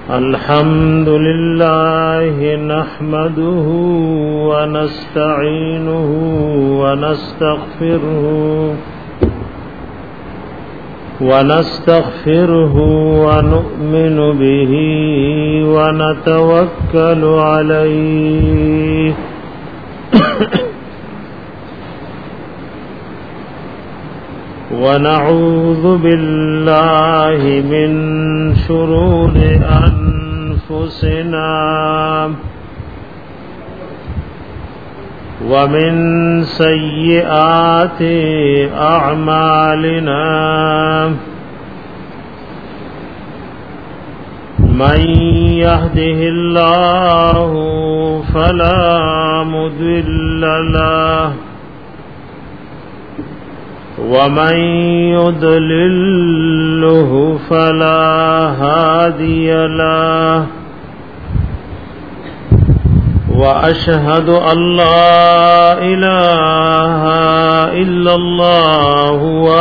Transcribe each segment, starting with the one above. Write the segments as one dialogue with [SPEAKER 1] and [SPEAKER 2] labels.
[SPEAKER 1] الحمد لله نحمده ونستعينه ونستغفره ونؤمن به ونتوكل عليه ونعوذ بالله من شرور أنفسنا ومن سيئات أعمالنا من يهده الله فلا مضل له ومن يضلله فلا هادي له وأشهد أن لا إله إلا الله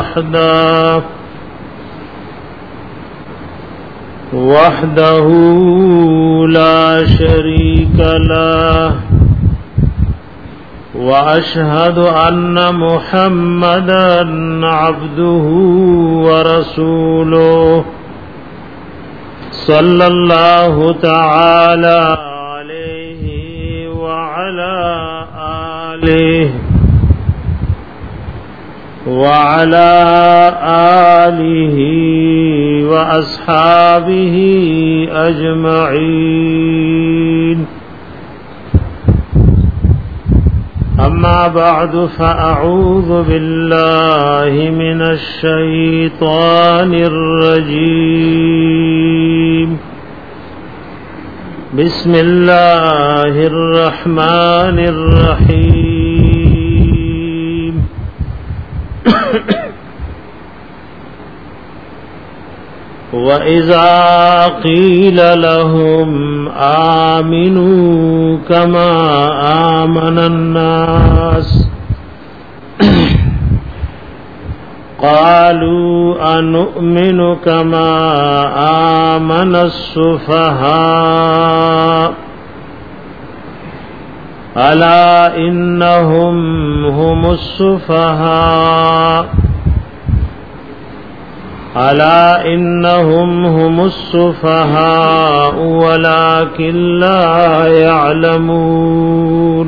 [SPEAKER 1] وحده لا شريك له وأشهد أن محمدا عبده ورسوله صلى الله تعالى عليه وعلى آله وأصحابه أجمعين. أما بعد فأعوذ بالله من الشيطان الرجيم. بسم الله الرحمن الرحيم. وإذا قيل لهم آمنوا كما آمن الناس قالوا أنؤمن كما آمن السفهاء ألا إنهم هم السفهاء ولكن لا يعلمون.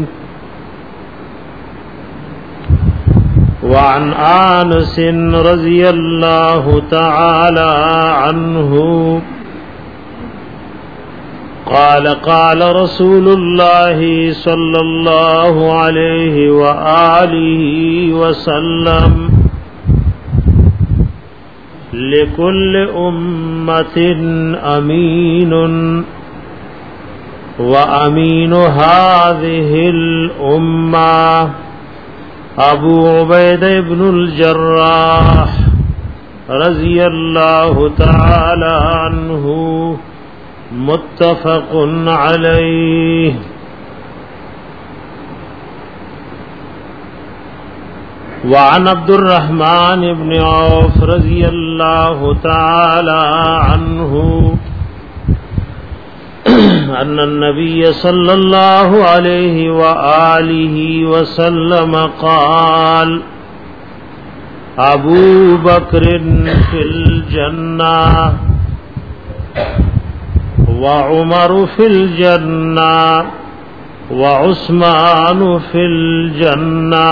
[SPEAKER 1] وعن أنس رضي الله تعالى عنه قال رسول الله صلى الله عليه وآله وسلم لكل أمة أمين وأمين هذه الأمة أبو عبيدة بن الجراح رضي الله تعالى عنه متفق عليه. وعن عبد الرحمن بن عوف رضي الله تعالى عنه أن النبي صلى الله عليه وآله وسلم قال أبو بكر في الجنة وعمر في الجنة وعثمان في الجنة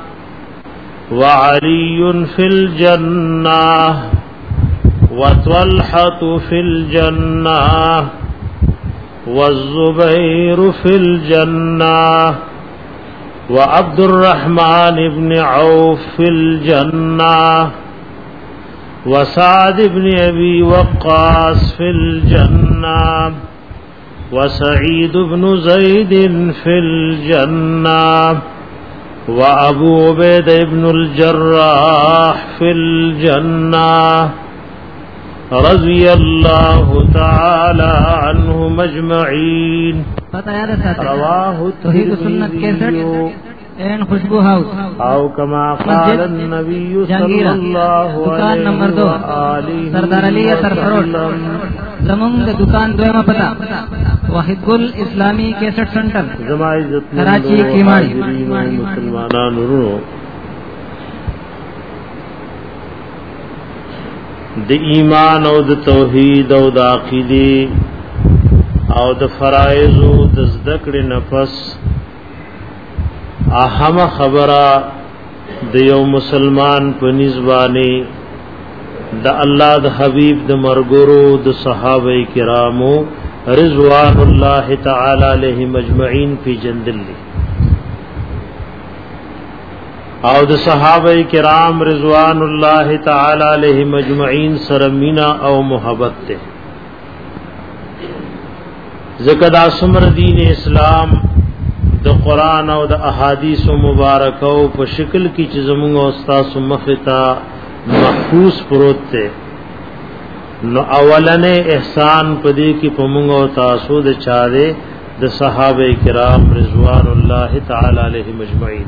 [SPEAKER 1] وعلي في الجنة وطلحة في الجنة والزبير في الجنة وعبد الرحمن بن عوف في الجنة وسعد بن أبي وقاص في الجنة وسعيد بن زيد في الجنة وأبو عبيدة بن الجراح في الجنة رضي الله تعالى عنهم أجمعين. رواه الترمذي
[SPEAKER 2] खुशबू हाउस
[SPEAKER 1] او كما قال النبي صلى الله عليه
[SPEAKER 2] दुकान नंबर 2 सरदार अली सरफरोड زمون د دکان دویمه پتا واحد ګل اسلامی 61 سنټر
[SPEAKER 1] زما عزت
[SPEAKER 2] کراچی کی ماړي
[SPEAKER 1] مسلمانانو ورو د ایمان او د توحید او د عقیده او د فرایض او د ذکر نفس اهم خبره د یو مسلمان په نسبانه د الله د حبیب د مرګورو د صحابه کرامو رضوان الله تعالی علیهم اجمعین فی جندل او د صحابه کرام رضوان الله تعالی علیهم اجمعین سره مینا او محبت ته زکه دا سمر دین اسلام د قران او د احادیث مبارکو په شکل کې چې زموږ استاد مختا محفوظ پروت ته نو اولنې احسان پدې کې پمږ او تاسو د چاره د صحابه کرام رضوان الله تعالی علیهم اجمعین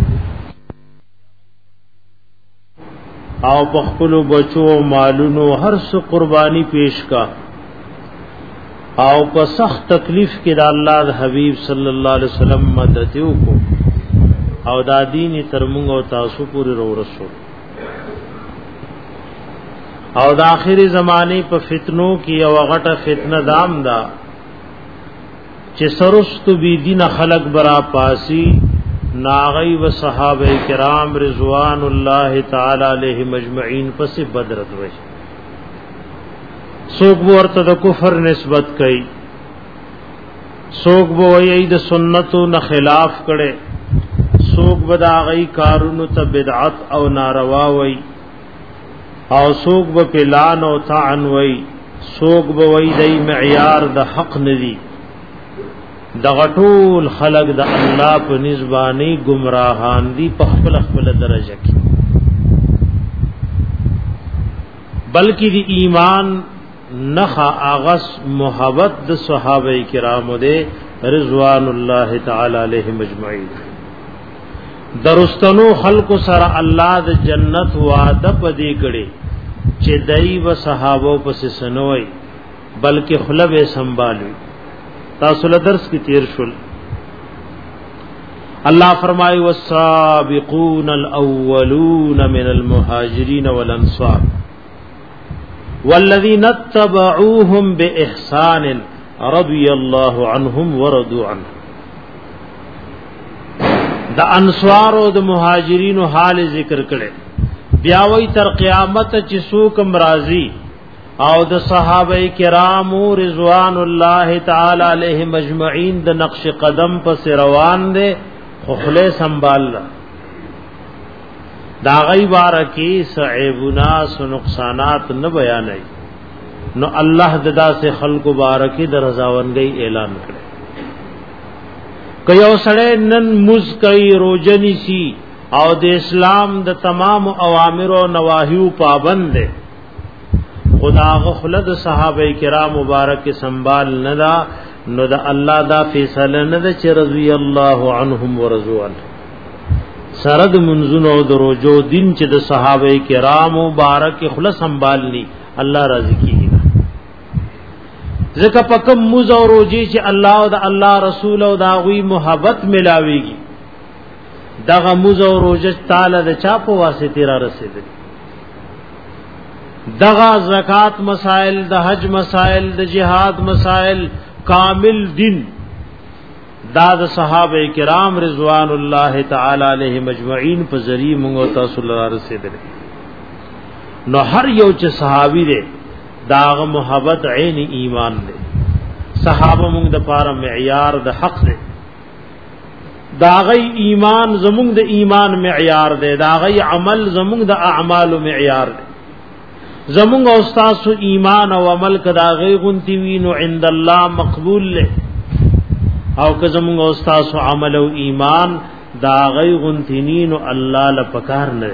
[SPEAKER 1] او بخپلو بچو مالونو هر څه قربانی پیش کا او په سخت تکلیف کې د الله د حبیب صلی الله علیه وسلم مدد وکړو او دا دین ترمنګ او تاسو پورې ورسو او د آخري زمانه په فتنو کې یو غټه فتنه دام دا چې سرست بی دین خلق برا پاسی ناغی و صحابه کرام رضوان الله تعالی علیهم اجمعین پس بدرت وی سوک ورته د کفر نسبت کړي سوک وی د سنتو نه خلاف کړي سوک بداغی کارونو ته بدعت او ناروا وی او سوک به پلان او طعن وی سوک به وی دای معیار د حق ندی د غټول خلق د الله په نسبانی گمراهان دي په خپل خپل درجه کې بلکې د ایمان نخا اغس محبت د صحابه کرامو دے رضوان الله تعالی علیهم اجمعین درستنو خلق سره الله د جنت وعده پدې کړي چې دای و صحابه پس سنوي بلکې خلب سنبالوي تاسو له درس کې تیر شول الله فرمایي والسابقون الاولون من المهاجرين والانصار والذين اتبعوهم باحسان رضي الله عنهم ورضوا عنه د انصار او د مهاجرین حال ذکر کړي بیا وی تر قیامت چې څوک راضي او د صحابه کرام رضوان الله تعالی علیهم اجمعین د نقش قدم پس روان دي خپل سنبال دا غي بارکی صعيبنا سو نقصانات نه بیانای نو الله ددا سے خلق بارکی د رضاونګي اعلان کړي کيو سړی نن مز کوي روزنی سی او د اسلام د تمام اوامر او نواهیو پابند ده خدا غفلت صحابه کرام مبارک سنبال ندا نو د الله دا فیصله نه ده چې رضی الله عنهم ورضوا عنه سرد منزونو دروجو دین چې د صحابه کرام مبارک خلاص سنبالني الله راضي کیږي ځکه پکم موز او روجي چې الله او د الله رسول او دا غوي محبت ملاويږي دغه موز او روجه تعالی د چا په واسطه را رسیدل دغه زکات مسائل د حج مسائل د جهاد مسائل کامل دین دا د صحابه کرام رضوان الله تعالی علیهم اجمعین په ذریعہ موږ تاسو لپاره رسیدل نو هر یو چې صحابي دي داغه محبت عین ایمان دي صحابه موږ د پاره معیار د حق دي داغه ایمان زموږ د ایمان معیار دي داغه عمل زموږ د اعمال معیار دي زمونږ استاد ایمان او عمل کدا غي غنتی وینو عند الله مقبول له او که زمونږ استاد عمل او ایمان دا غي غنتینین الله لپکار نه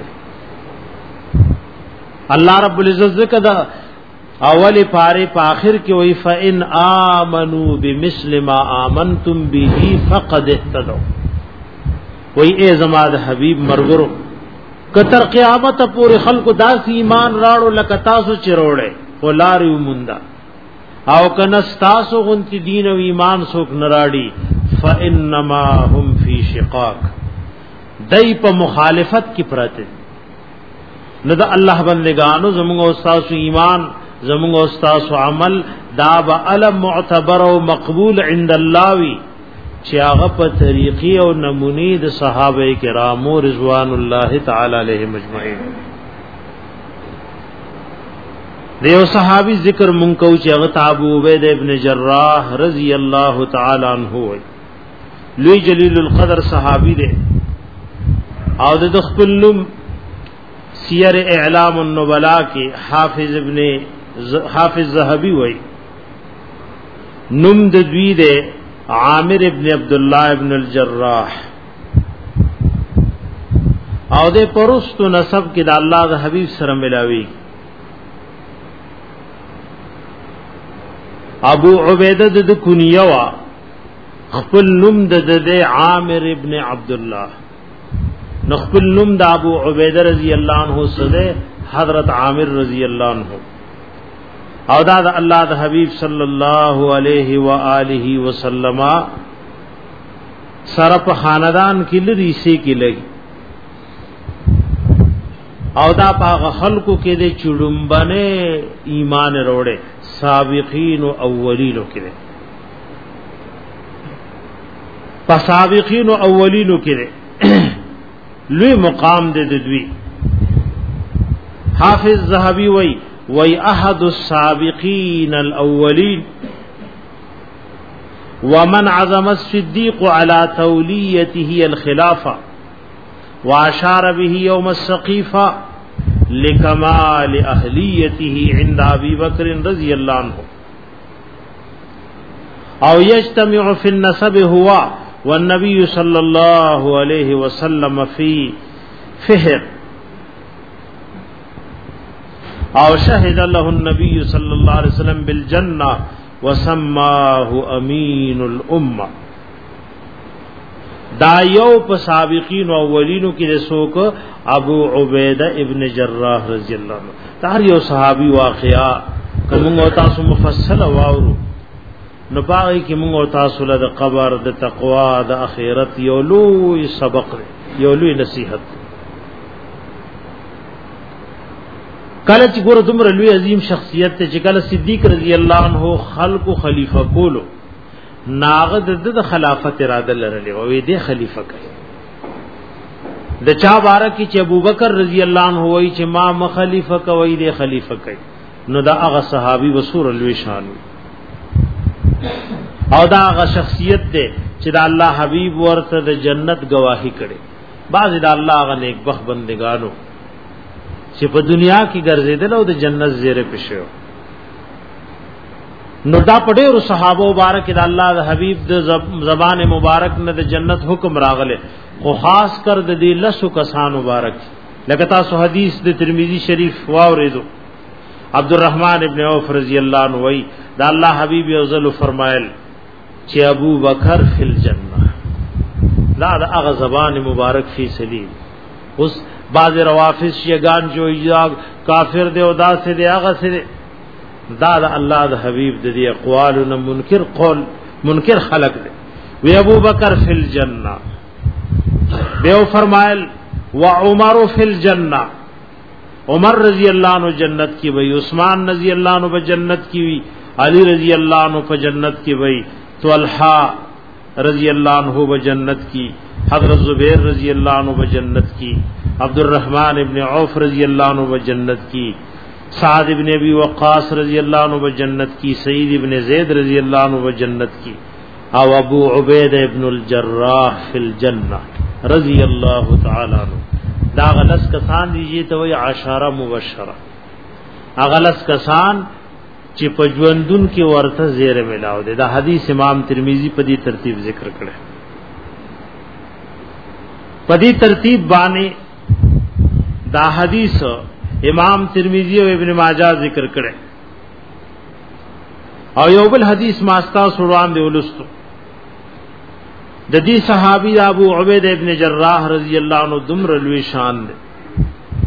[SPEAKER 1] الله رب العزت کدا اول پاره په اخر کې وی فإن آمنوا بمثل ما آمنتم به فقد اهتدوا وی ای زما د حبیب مرګرو کتر قیامت پورې خلق داس ایمان راړو لکه تاسو چروړې ولاري موندا او کنستاسو غنتی دین او ایمان سوک نراڑی فانما هم فی شقاق دای په مخالفت کی پراته نو دا الله بندگانو زموږ استاد ایمان زموږ استاد عمل دا به علم معتبر او مقبول عند الله وی چې هغه په طریقې او نمونې د صحابه کرامو رضوان الله تعالی علیهم اجمعین. دیو صحابی ذکر منکو چې هغه ابو عبید ابن جراح رضی الله تعالی عنہ وی لوی جلیل القدر صحابی دی او د خپل نوم سیر اعلام النبلاء کې حافظ ذهبی وی نوم د دوی دی عامر ابن عبد الله ابن الجراح او د پرستو نسب کې د الله د حبیب سره ملاوي. ابو عبیده د کنیه وا خپل نوم د عامر ابن عبد الله نو خپل نوم د ابو عبیده رضی الله عنه سره حضرت عامر رضی الله عنه او دا د الله د حبیب صلی الله علیه و آله وسلم سره په خاندان کې لري سي کې لګي او دا په خلقو کې د چړمبنه ایمان وروړي سابقین او اولینو کې ده په سابقین او اولینو کې ده لوی مقام ده د دوی. حافظ ذهبی وی احد السابقین الاولین ومن عزم الصدیق على تولیته الخلافه واشار به يوم السقيفه لكمال اهلیته عند ابي بکر رضی الله عنه او يجتمع في النسب هو والنبي صلى الله عليه وسلم في فهر او شهد له النبي صلى الله عليه وسلم بالجنه وسماه امين الامه. دا یو په سابقین او اولینو کې رسوک ابو عبیده ابن جراح رضی الله عنه دا یو صحابي واقعا کوم او تاسو مفصل واورو نو پاره کې موږ او تاسو له قبر د تقوا د اخرت یو لوی سبق یو لوی نصیحت. کله چې ګور دومره لوی عظیم شخصیت ته چې کله صدیق رضی الله عنه خلق خلیفہ کولو ناغد د خلافت اراده لرلې او دې خلیفہ کوي د چا بارک چې ابوبکر رضی الله عنه وای چې ما مخلیفہ کوي دې خلیفہ کوي نو دا هغه صحابي وسور لوی شان او دا هغه شخصیت دی چې د الله حبیب ورته د جنت گواہی کړي. بعض د الله هغه نیک بخت بندگانو چې په دنیا کې ګرځیدل او د جنت زیره پښو نو دا پډېرو صحابه مبارک د الله د حبیب د زبان مبارک نه د جنت حکم راغله خو خاص کر د دې لسو کسان مبارک لکه تاسو حدیث د ترمذی شریف واوریدو عبدالرحمن ابن عوف رضی الله عنه وی دا الله حبیب یوزل فرمایل چې ابو بکر فی الجنه دا هغه زبان مبارک فی سلیل. اوس بعض روافض شیگان جو کافر دی او دا سے دی هغه سے دا الله د حبیب د دې اقوال نو منکر قول منکر خلق دی. وی ابو بکر فی الجنه بیو فرمایل و عمر فی الجنه عمر رضی اللہ عنہ جنت کی وی عثمان رضی اللہ عنہ په جنت کی وی علی رضی اللہ عنہ په جنت کی وی طلحہ رضی اللہ عنہ په جنت کی حضرت زبیر رضی اللہ عنہ په جنت کی عبدالرحمن ابن عوف رضی اللہ عنہ په جنت کی سعد ابن ابی وقاص رضی اللہ عنہ په جنت کی سعید ابن زید رضی اللہ عنہ په جنت کی او ابو عبید ابن الجراح فی الجنہ رضی اللہ تعالی عنہ. دا غلس کسان دیجیے تو وی عشرہ مبشرہ اغلس کسان چې په ژوندون کې ورته زیره ملاو دي. دا حدیث امام ترمذی په دې ترتیب ذکر کړي. په دې ترتیب باندې دا حدیث امام ترمذی او ابن ماجه ذکر کړي. او یو بل حدیث ماستا سوران دی ولستو د دې صحابي ابو عبید ابن جراح رضی اللہ عنہ دمر لوی شان دی.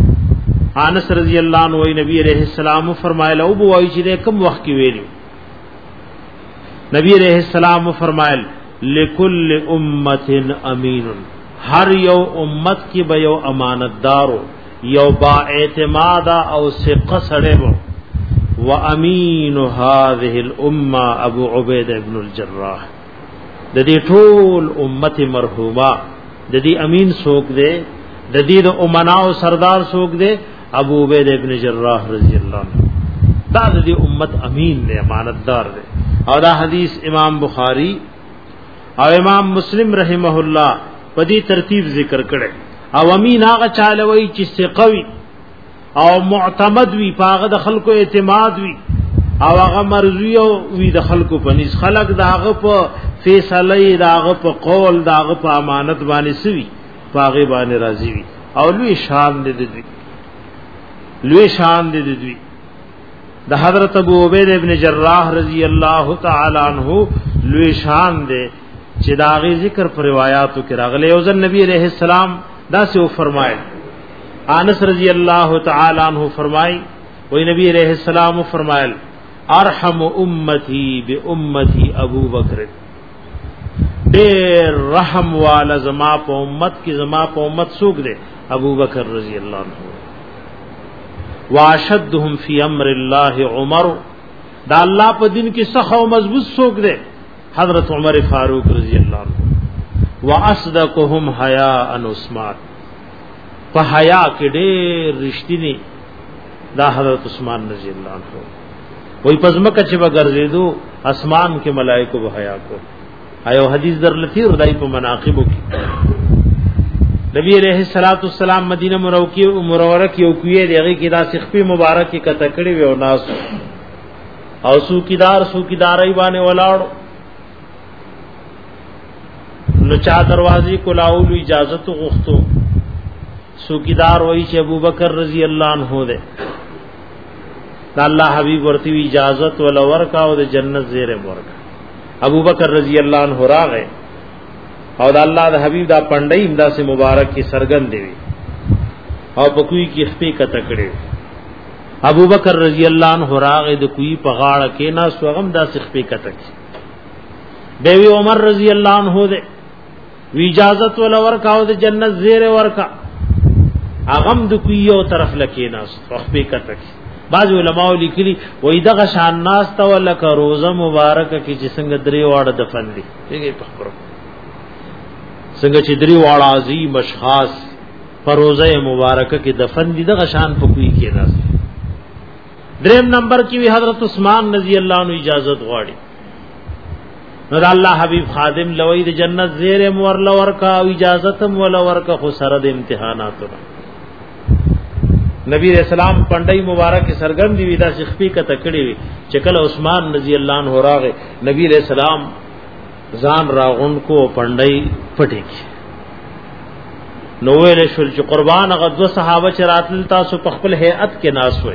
[SPEAKER 1] انس رضی اللہ عنہ وی نبی علیہ السلام فرمایله او بوای چې کوم وخت کې ویلو نبی علیہ السلام فرمایل لکل امت امین، ہر یو امت کی به یو امانتدارو، یو با اعتماد او ثقه سره وو. وامین هذه الامه ابو عبیدہ ابن الجراح، د دې ټول امت مرحومه د دې امین څوک دی، د دې د امناو سردار څوک دی؟ ابو عبیدہ ابن جراح رضی اللہ عنہ. دا د دې امت امین دی، امانتدار دی. او دا حدیث امام بخاری او امام مسلم رحمه الله په دې ترتیب ذکر کړي. او امین هغه چالوي چې ثقوي او معتمد وي، پاغه د خلکو اعتماد وي، او هغه مرضی او وی د خلکو په نس خلق داغه په فیصله داغه په قول داغه په امانت باندې سوي، پاغه باندې راضي وي. او لوی شان دې دوی، لوی شان دې دوی. د حضرت ابو عبیدہ ابن جراح رضی اللہ تعالی عنہ لوی شان دے چې داغه ذکر پر روایتو کې راغلی. او ځن نبی علیہ السلام دا سے فرمائے، انس رضی اللہ تعالی عنہ فرمائی، وہی نبی علیہ السلام فرمائل ارحم امتی بامتی ابو بکر، ډېر رحم والا زما په امت کی، زما په امت سوق دے ابو بکر رضی اللہ عنہ. واشدهم فی امر اللہ عمر، دا اللہ په دین کې سخت او مضبوط سوق دے حضرت عمر فاروق رضی اللہ عنہ. واصدقهم حیاء عثمان، په حیا کې ډېر رښتینی دا حضرت عثمان رضی اللہ عنہ. وہی پزمکه چې وګرځیدو اسمان کې ملائکه به حیا کو. ایو حدیث در لتی ردای په مناقبو کې نبی علیہ الصلوۃ والسلام مدینہ منوره کې او کوی دیږي کې دا سخفی مبارک کې کته کړي و او ناس او سوکیدارای باندې ولاړو. نو چا دروازې کولاول اجازه تو غوښتو، سوکیدار وای چې ابوبکر رضی اللہ عنہ دے. دا الله حبیب ورته اجازت ولا ورکا او د جنت زیره ورکا. ابوبکر رضی اللہ عنہ راغه او دا الله د حبیب دا پندای امدا سے مبارک کی سرګن دی او په کوی کې خپې کته کړي. ابوبکر رضی اللہ عنہ راغه د کوی په غاړه کې نا سوغم دا خپې کته کی. دیوی عمر رضی اللہ عنہ دے وی اجازت ولا ورکا او د جنت زیره ورکا. اغم د کوی یو طرف لکې ناس خپې کته کی. بعض علماء لیکلي وای دغه شان ناس ته ولک روزه مبارکه کې چې څنګه درې واړه دفن دي، دغه په خبرو څنګه چې درې واړه عظیم اشخاص پر روزه مبارکه کې دفن دي، دغه شان په کوی کې ناس. دریم نمبر کې وی حضرت عثمان رضی اللہ عنہ اجازت غواړي. نو الله حبیب خادم لوی د جنت زیره مور لورکا او اجازت مول ورکا خو سره د امتحاناتو. نبی علیہ السلام پندای مبارک سرګن دی ودا شخفی کته کړي وی چې کله عثمان رضی اللہ عنہ راغه نبی علیہ السلام ځان راغون کو پندای پټی کی. نو ویل شو چې قربان غدو صحابه چراتل تاسو په خپل هيئت کې ناس وای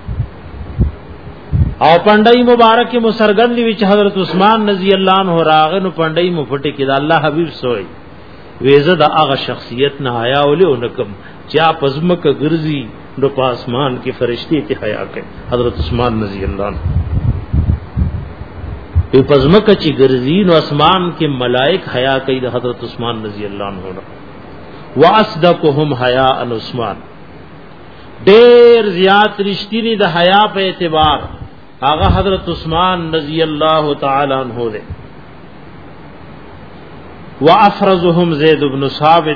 [SPEAKER 1] او پندای مبارک مسرګن دی چې حضرت عثمان رضی اللہ عنہ راغه نو پندای مو پټی کی دا الله حبیب سوئی ویزه دا هغه شخصیت نه حیا ولونکم چا پزمک ګرځي نو پاسمان کی فرشتي ته حیا کوي. حضرت عثمان رضی اللہ عنہ په پزمک چې ګرځي نو اسمان کې ملائک حیا کوي د حضرت عثمان رضی اللہ عنہ. واصدقهم حیاء عثمان، ډېر زیات رښتینی د حیا په اعتبار هغه حضرت عثمان رضی اللہ تعالی عنہ دے. وافرزهم زید بن ثابت،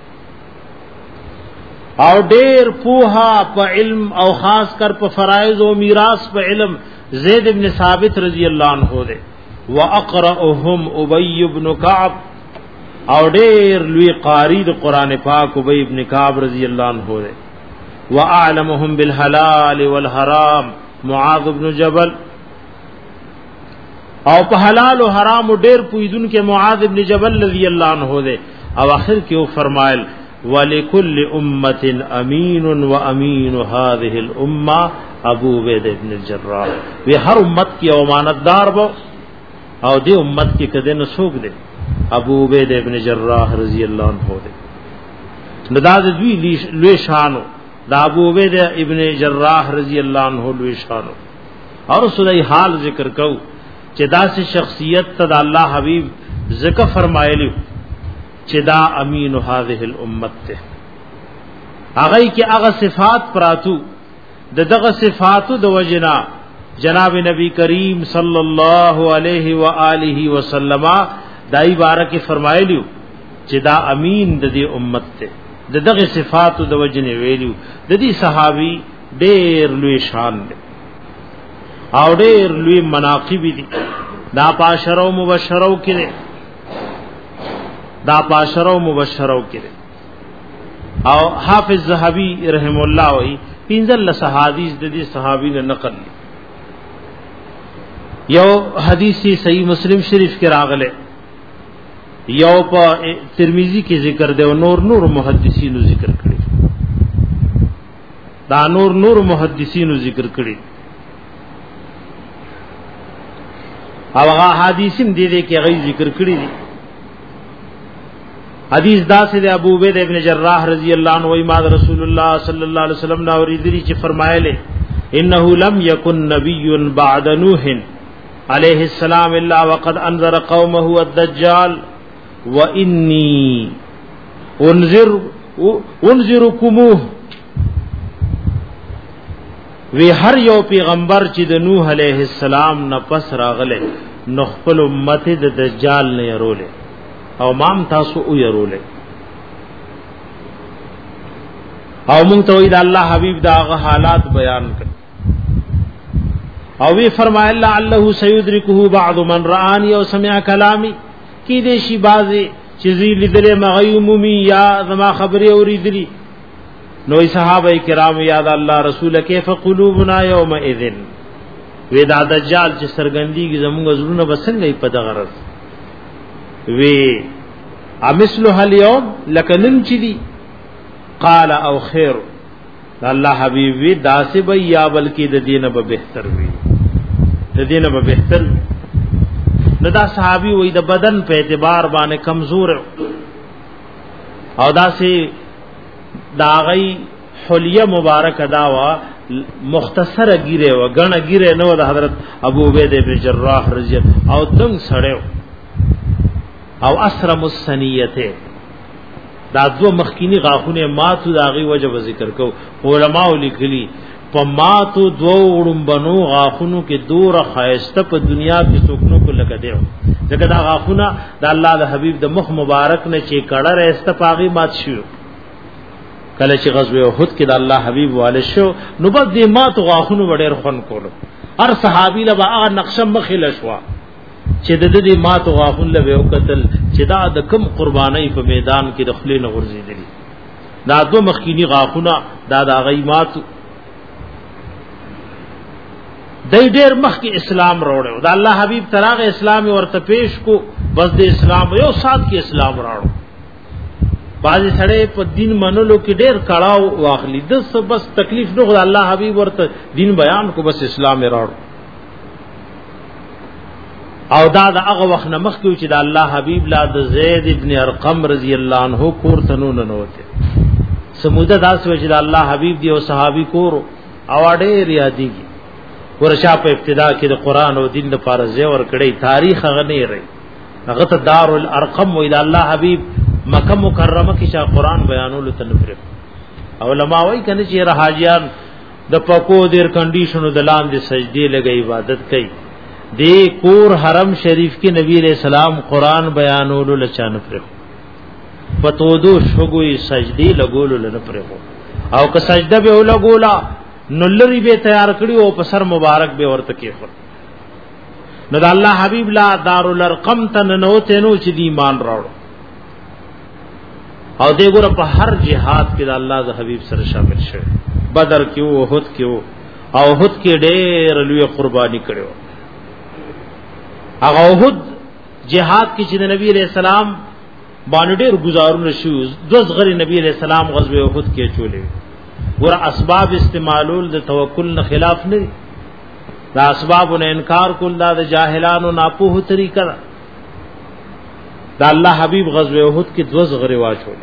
[SPEAKER 1] او ډیر پوها په علم او خاص کر په فرائض او میراث په علم زید بن ثابت رضی اللہ عنہ دے. واقرأهم ابی بن کعب، او ډیر لوی قاری د قران پاک ابی بن کعب رضی اللہ عنہ دے. واعلمهم بالحلال والحرام معاذ بن جبل، او په حلال او حرام ډیر پویدون کې معاذ ابن جبل رضی اللہ عنہ دے. او اخر کې وہ فرمایل ولکل امه امین وامین هذه الامه ابو عبیدہ ابن الجراح. وی هر امت کی امانتدار بو او دی امت کی کده نسوک دے ابو عبیدہ ابن جراح رضی اللہ عنہ دے. نداز دوی لوی شانو دا ابو عبیدہ ابن جراح رضی اللہ عنہ لوی شانو. اور سدای حال ذکر کو چې دا سه شخصیت ته الله حبیب ذکر فرمایلی چې دا امین هذه الامه ته هغه کې هغه صفات پراتو دغه صفاتو د وجنا جناب نبی کریم صلی الله علیه و آله وسلم دای بارک فرمایلیو چې دا امین د دې امت ته دغه صفاتو د وجنه ویلیو د دې صحابي ډېر لوی شان دي او ډېر لوی مناقب دي دا پاشرو مبشرو کړي او حافظ ذهبی رحم الله وی پنځل حدیث د دې صحابي نه نقل یو حدیث صحیح مسلم شریف کې راغله یو په ترمذی کې ذکر دی او نور محدثینو ذکر کړي دا نور محدثینو ذکر کړي او هغه حدیثم دې کې غي ذکر کړي دي حدیث دا سے ابو عبید ابن جراح رضی اللہ عنہ ما رسول اللہ صلی اللہ علیہ وسلم نے اوریدلی چې فرمایله انه لم يكن نبي بعد نوح علیہ السلام الا وقد انذر قومه الدجال واني انذركموه وی هر یو پیغمبر چې د نوح علیہ السلام نه پس راغله نو خپل امت د دجال نه يروله او مام تاسو او يروله او مونږ ته وی د الله حبیب دا حالات بیان کړ او وی فرمایله الله سيدركه بعض من رآني او سمع كلامي کی دې شی بازي چې زی لیدله مغیومي یا زما خبره اوریدلی نو صحابه کرام یاد الله رسول کیف قلوبنا یومئذ ودا دجال چې سرګندی کی زموږ زړونه بسنګي په دغه غرض وی امثل هل یوم لکنن چدی قال او خیر الله حبیب وی داسب یا بلکی د دینه به بهتر وی د دینه به بهتر نو دا صحابي وی د بدن په اعتبار باندې کمزور او داسې داغی حلیه مبارک داوا مختصر گیره و غنه گیره نو د حضرت ابو عبید بن جراح رضی او دنګ سړیو او اسرم السنیته دا دو مخکینی غاخونه ماتو داغي وجب ذکر کو علماء لیکلی په ماتو دو وړم بنو غاخونو کې دور خایسته په دنیا کې څوکنو کو لګ دیو ځکه دا غاخونه د الله د حبیب د مخ مبارک نه چې کړه رسته پاغي مات شو کله چې غزوه احد کې د الله حبیب والے شو نو بد دې ماتو غاخونو وړر خون کولو هر صحابي له هغه نقشه مخله شو چې د دې ماتو غاخون له یو قتل چې دا د کم قرباني په میدان کې د خلینو ورزيدلی دا دو مخکینی غاخونه دا د غیمات دای ډیر مخکې اسلام راوړو دا الله حبیب تراغ اسلام ورته پیش کو بس د اسلام یو سات کې اسلام راوړو بعضی سړی په دین منلو کې ډیر کړهو واخلي د بس تکلیف نه خدای الله حبیب ورته دین بیان کو بس اسلام راوړو او دا هغه وخت نه مخکې چې د الله حبیب لا د زید ابن ارقم رضی الله عنه کور تنون نه وته سموده داس و چې د الله حبیب دی او صحابي کور او ډېر یادېږي ورشا په ابتدا کې د قران او دین لپاره زیور کړي تاریخ هغه نه لري هغه ته دار الارقم و الى الله حبیب مکه مکرمه کې چې قران بیانولو تنفر علماء وايي کنه چې راحاجیان د پکو دیر کنډیشنو د لاندې سجدي لګي عبادت کوي دی کور حرم شریف کې نبی علیہ السلام قران بیانولو لچانه پر پتودو شګوي سجدي لګولو لنه پر او که سجده به ولګولا نلری به تیار کړی او په سر مبارک به ورته کېخور نو د الله حبیب لا دارالارقم تن نو تنو چې دی ایمان راوړ او دغه په هر جهاد کې د الله د حبیب سره شامل شوه بدر کې او احد کې او احد کې ډېر لوی قرباني کړو هغه احد جهاد کې چې نبی علیہ السلام باندې ډېر گزارونه شو دوز غری نبی علیہ السلام غزوه احد کې چولې ګور اسباب استعمالول د توکل نه خلاف نه دا اسبابونه انکار کول دا د جاهلانو ناپوه طریقه دا الله حبیب غزوه احد کې دوز غری واچول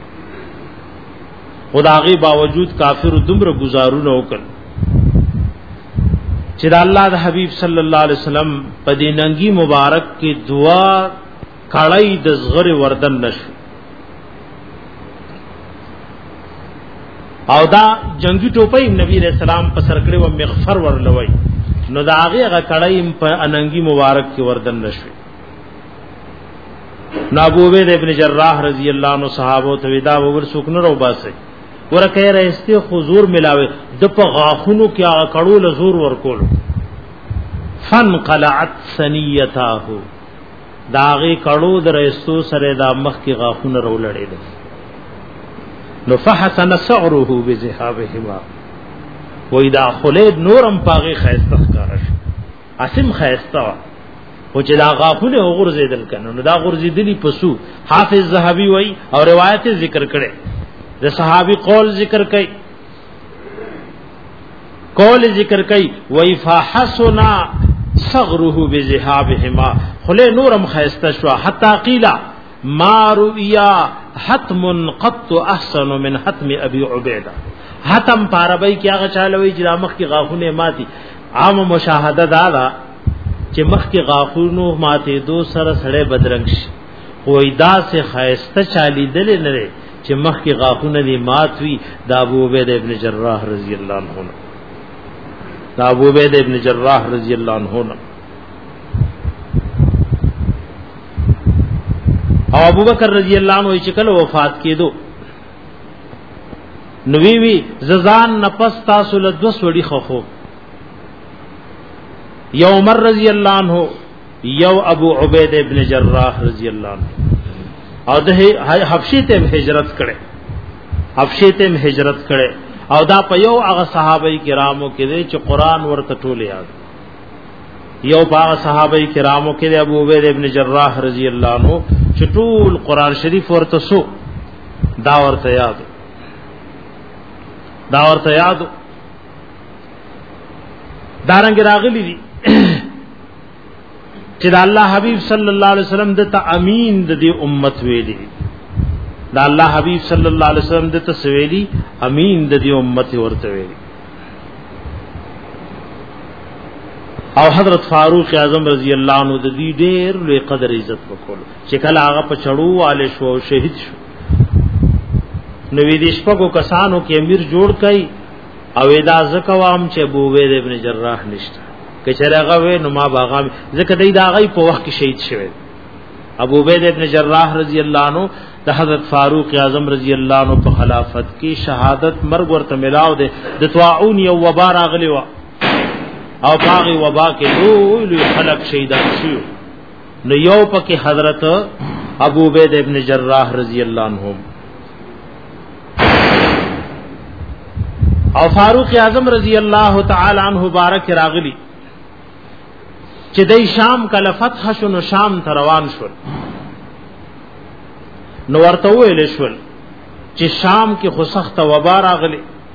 [SPEAKER 1] خدایي باوجود کافر دومره گزارونه وکړ چې د الله د حبیب صلی الله علیه وسلم په دې ننګي مبارک کې دعا کړای د زغر وردن نشو او دا جنگی ټوپۍ نبی رسول الله په سر کړي و مغفر ورلوي نو دا هغه کړای په اننګي مبارک کې وردن نشو. ابو عبید ابن جراح رضی الله عنه صحابه ته ودا ور سوکنه رو باسي ورکه راسته حضور ملاوي د په غاخونو کې هغه کړو له زور ورکول فنقلعت ثنيته داغه کړو د راسته سره د مخ کې غاخونه رو لړېدل نو فحسن سعره بذهابهما وې دا خلید نورم پاغه خیسته ښکارش اسم خیسته او چې دا غاخونه وګرځیدل کنه نو دا غرزیدلی پسو حافظ ذهبی وای او روایت ذکر کړي د صحابي قول ذکر کړي وای فحسنا صغره بذهابهما خله نورم خیسته شو حتا قیل ما رؤیا حتم قط احسن من حتم ابي عبيده حتم پاربای کی هغه چالوي چې مخ کی غاخونه ماتي عام مشاهده دا چې مخ کی غاخونو ماته دو سره سړې بدرنګ شي وای دا سے خیسته چالی دل نه چې مخ کی غاخونه دی مات وی دا ابو عبید ابن جراح رضی الله عنه او ابو بکر رضی الله عنه چې کله وفات کېدو نوی وی ززان نفس تاسو له دو سړي خو یو عمر رضی الله عنه یو ابو عبید ابن جراح رضی الله عنه او د حبشې ته هجرت کړي او دا په یو هغه صحابه کرامو کې دي چې قران ورته ټول یاد یو هغه صحابه کرامو کې ابو عبید ابن جراح رضی الله عنه چې ټول قران شریف ورته سو دا ورته یاد دارنګ راغلی دي چې د الله حبیب صلی الله علیه وسلم د امین د دې امت ویلي د الله حبیب صلی الله علیه وسلم د تسویلی امین د دې امت ورته ویلي او حضرت فاروق اعظم رضی الله عنه د دې ډېر لوی قدر عزت وکول چې کله هغه په چړو والے شو شهید شو نو وی دې شپږو کسانو کې امیر جوړ کړي او ادا زکوام چې ابو عبید ابن جراح نشته کچره هغه و نو ما باغ زکه دای دا غي په وخت کې شهید شوی ابو عبید ابن جراح رضی الله عنه د حضرت فاروق اعظم رضی الله عنه په خلافت کې شهادت مرګ ورته ملاو ده د طاعون یو وبا راغلی و او باغی وبا کې لوی خلق شهیدان شو نو یو پکې حضرت ابو عبید ابن جراح رضی الله عنه او فاروق اعظم رضی الله تعالی عنہ بارک راغلی چې دای شام کله فتح شو نو شام ته روان شول نو ورته ویل شول چې شام کې خو سخت وبا راغلی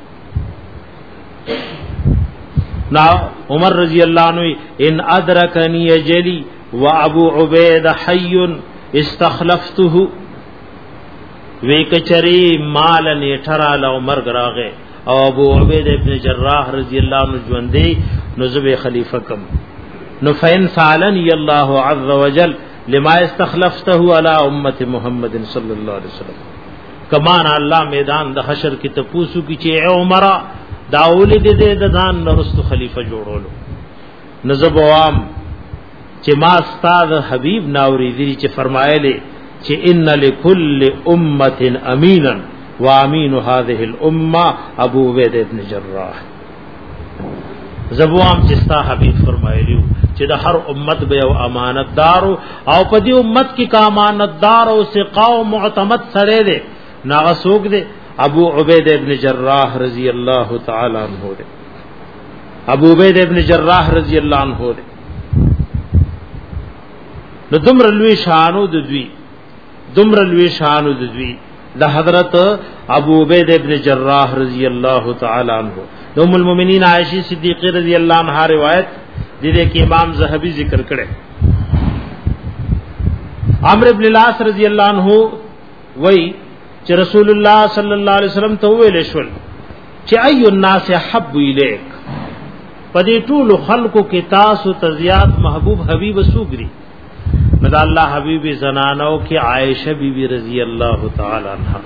[SPEAKER 1] نا عمر رضی الله عنه ان ادرکنی اجلی وابو عبید حی استخلفته وی کچری مال نیټرا له عمر راغه او ابو عبید ابن جراح رضی الله عنه ژوندې نو زبې خلیفہ کم نو فین سالنی الله عز وجل لما استخلفته على امه محمد صلی الله علیه وسلم کمان الله میدان د حشر کې تپوسو کی چې عمر داول دې د ځان نرستو خلیفہ جوړولو نزب عوام چې ما استاد حبیب ناوری دي چې فرمایله چې ان لكل امه امینا وامین هذه الامه ابو عبید ابن جراح زبوام چې ستا حبیب فرمایلیو چې د هر امت به او امانتدار او په دې امت کې کا امانتدار او ثقه او معتمد سره دي ناغسوک دي ابو عبید ابن جراح رضی اللہ تعالی عنہ دے ابو عبید ابن جراح رضی اللہ عنہ دے نو دمر لوی شانو ددوی دا حضرت ابو عبید ابن جراح رضی اللہ تعالی عنہ ام المؤمنین عائشہ صدیقہ رضی اللہ عنہا روایت دے کہ امام ذہبی ذکر کرے عمرو ابن العاص رضی اللہ عنہ وہی چې رسول الله صلی الله علیه وسلم ته ویل شول چې ای الناس حب الیک پدې ټول خلقو کې تاسو تزيات محبوب حبيب سوګري مدا الله حبيب زنانو کې عائشہ بیبي رضی الله تعالی عنها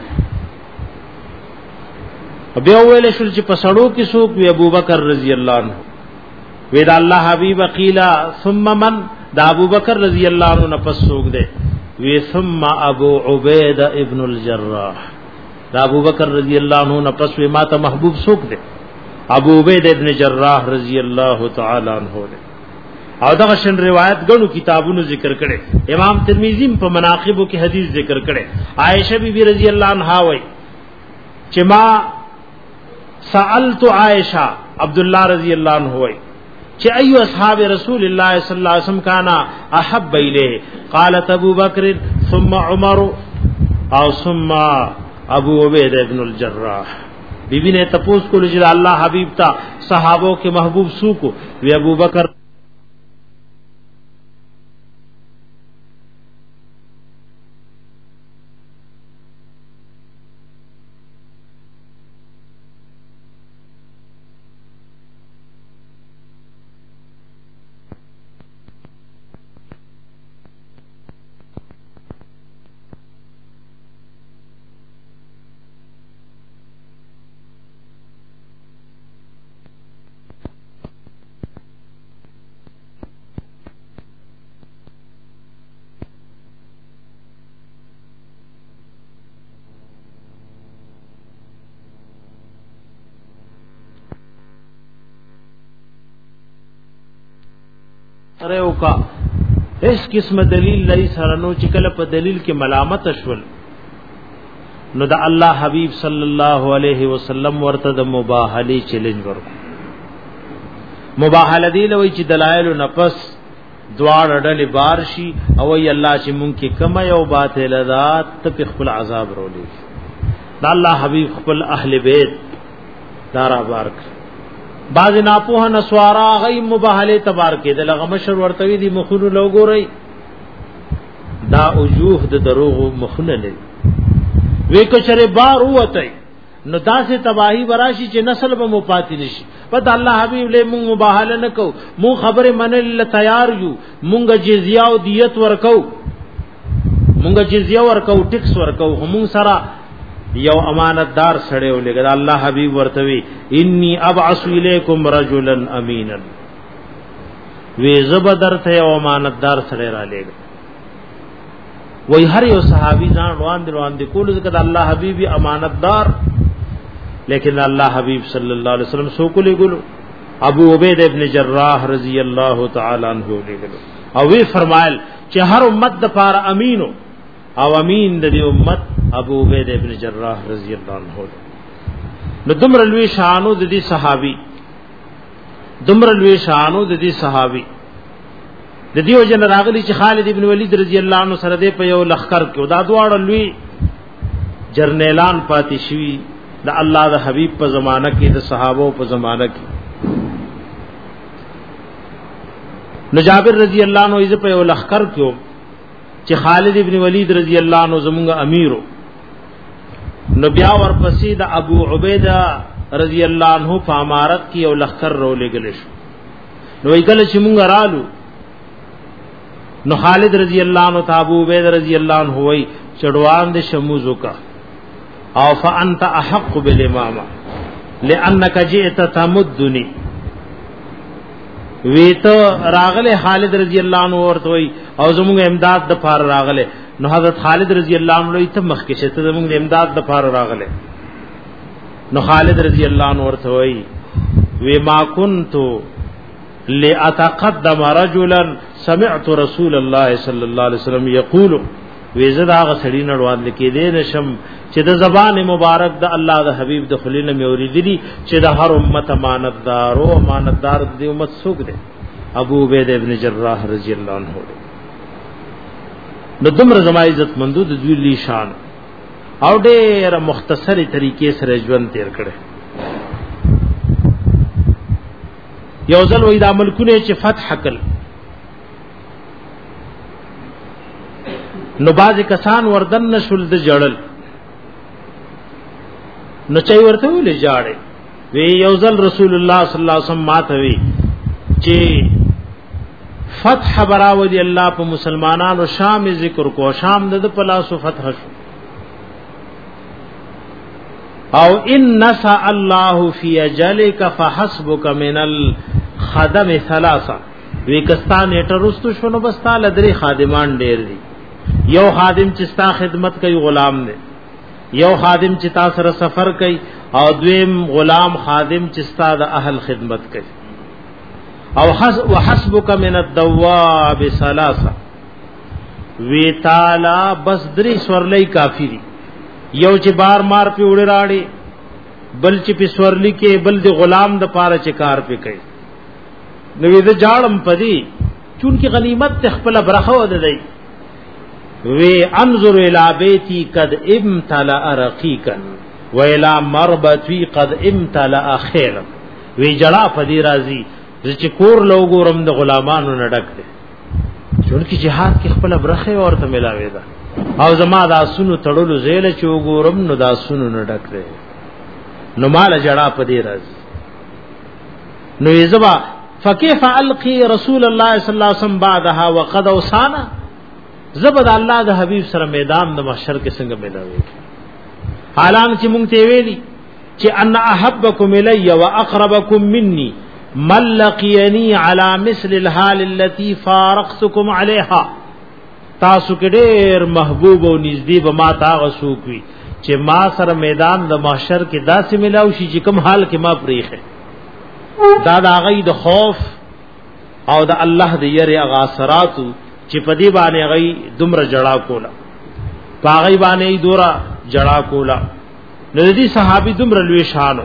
[SPEAKER 1] بیا ویل شو چې پسړو کې څوک وی ابوبکر رضی الله عنه وی دا الله حبيب قیلا ثم من دا ابوبکر رضی الله عنه نفس څوک دے وی ثم ابو عبیدہ ابن الجراح دا ابوبکر رضی الله عنه نفس وی ما ته محبوب څوک دے ابو عبیدہ ابن جراح رضی الله تعالی عنہ دے او دا شن روایت غنو کتابونو ذکر کړي امام ترمذی په مناقبو کې حدیث ذکر کړي عائشہ بیبی رضی الله عنها وای چې ما سألت عائشہ عبد الله رضی الله عنه وای چې ايو اصحاب رسول الله صلی الله علیه وسلم کانا احب الیه قالت ابو بکر ثم عمر او ثم ابو عبیدہ ابن الجراح بیبی نے تپوس کو لجل اللہ حبیب تا صحابوں کے محبوب سو کو وی ابو بکر ارےو کا اس قسم دلیل لئی سرنو چکل په دلیل کې ملامت شول نو دا الله حبیب صلی الله علیه وسلم ورته د مباهله چیلنج ورکو مباهله دی لوي چې دلایل نفس دوار ډلې بارشي او ای الله چې مونږ کې کم یو باطل ذات ته خپل عذاب رولې دا الله حبیب خپل اهل بیت دارا بارک بعض ناپوه نسوارا غي مباهله تبار کې د لغمشر ورتوي دي مخونو لوګوري دا وجوه د دروغ مخونه لري وې کچره بار وته نو داسې تباہی وراشي چې نسل به مپاتې نشي پد الله حبيب له مونږ مباهله نکو مونږ خبره منل تیار یو مونږ جزیه او دیت ورکو مونږ جزیه ورکو ټیکس ورکو هم سره یو امانتدار سره ولګا الله حبيب ورتوي انی ابعث الیکم رجلا امینا وی زبدر ته یو امانتدار سره را لګا وای هر یو صحابي ځان روان دي کول ځکه الله حبيبي امانتدار لیکن الله حبيب صلی الله علیه وسلم سو کو لګلو ابو عبیدہ ابن جراح رضی الله تعالی عنہ لګلو او وی فرمایل چې هر امت د پار امینو او امین د دې امت ابو عبیدہ ابن جراح رضی الله عنه نو دمر لوی شانو د دې صحابي د دیو جن راغلی چې خالد ابن ولید رضی الله عنه سره دې په یو لخر کې دا دواړه لوی جرنیلان پاتې شوی د الله د حبیب په زمانہ کې د صحابه په زمانہ کې نو جابر رضی الله عنه یې په یو لخر کې چې خالد ابن ولید رضی الله عنه زمونږ امیرو نو بیا ورپسې د ابو عبیدہ رضی الله عنه په امارت کې یو لخر رولېګل شو نو یې کله چې مونږ رالو نو خالد رضی اللہ عنہ ابو عبید رضی اللہ عنہ وی چڑوان دے شموزو کا او فانت احق بالامامه لانك جئت تمدني ویت راغله خالد رضی اللہ عنہ ورته وی او زموږ امداد د پار راغله نو حضرت خالد رضی اللہ عنہ لوی ته مخ کې شه ته زموږ امداد د پار راغله نو خالد رضی اللہ عنہ ورته وی وی ما كنت لأتقدم رجلا سمعت رسول الله صلی الله علیه وسلم یقول وزدا غسړی نړوان لکې دې نشم چې د زبان مبارک د الله د حبیب د خلیل مې اوریدلی چې د هر امت امانتدار او امانتدار د امت څوک دی ابو عبید ابن جراح رضی الله عنه نو دمر زما عزت مندو د دوی لی شان او ډېر مختصری طریقې سره ژوند تیر کړي یو ځل وې د ملکونه چې فتح کړ نو باز کسان وردن نشول د جړل نو چي ورته ولې جاړي وی یو ځل رسول الله صلی الله علیه وسلم ماته وی چې فتح براودی الله په مسلمانانو شام ذکر کو شام د پلاسو فتح شو او ان نسى الله في اجلك فحسبك من الخدم ثلاثه وکستان اټرستو شنو بس تعالی درې خادمان ډېر دي یو خادم چې ستا خدمت کوي غلام دی یو خادم چې تا سره سفر کوي او دویم غلام خادم چې ستا د اهل خدمت کوي او وحسبك من الدواب ثلاثه وی تعالی بس درې سورلې کافی دي یو چې بار مار په وړي راړي بل چې په سورلی کې بل د غلام د پاره چې کار په کوي نو دې جاړم پدی چون کې غنیمت تخپل برخه ود دی وی انظر الى بیتی قد امتلأ رقیقا و الى مربتی قد امتلأ خیرا وی جړه پدی راضی چې کور لوګورم د غلامانو نه ډک دي چون کې جهاد کې خپل برخه ورته ملاوي ده او زما دا سونو تړلو زیل چې وګورم نو دا سونو نه ډک دی نو مال جړه پدی راضی نو یزبا فكيف القي رسول الله صلى الله عليه وسلم بعدها وقد اوصانا زبد الله د حبيب سره میدان د محشر کې څنګه ملاوي حالان چې مونږ ته ویلي چې ان احبكم الي واقربكم مني من لقيني على مثل الحال التي فارقتكم عليها تاسو کې ډېر محبوب او نږدې به ما تا غسوکوي چې ما سره میدان د محشر کې داسې ملاوي شي چې کوم حال کې ما پریخه دا د غي د خوف او د الله د یری اغاثراتو چې پدی باندې غي دمر جڑا کولا پاغي باندې دورا جڑا کولا نو دې صحابي دمر لوي شانو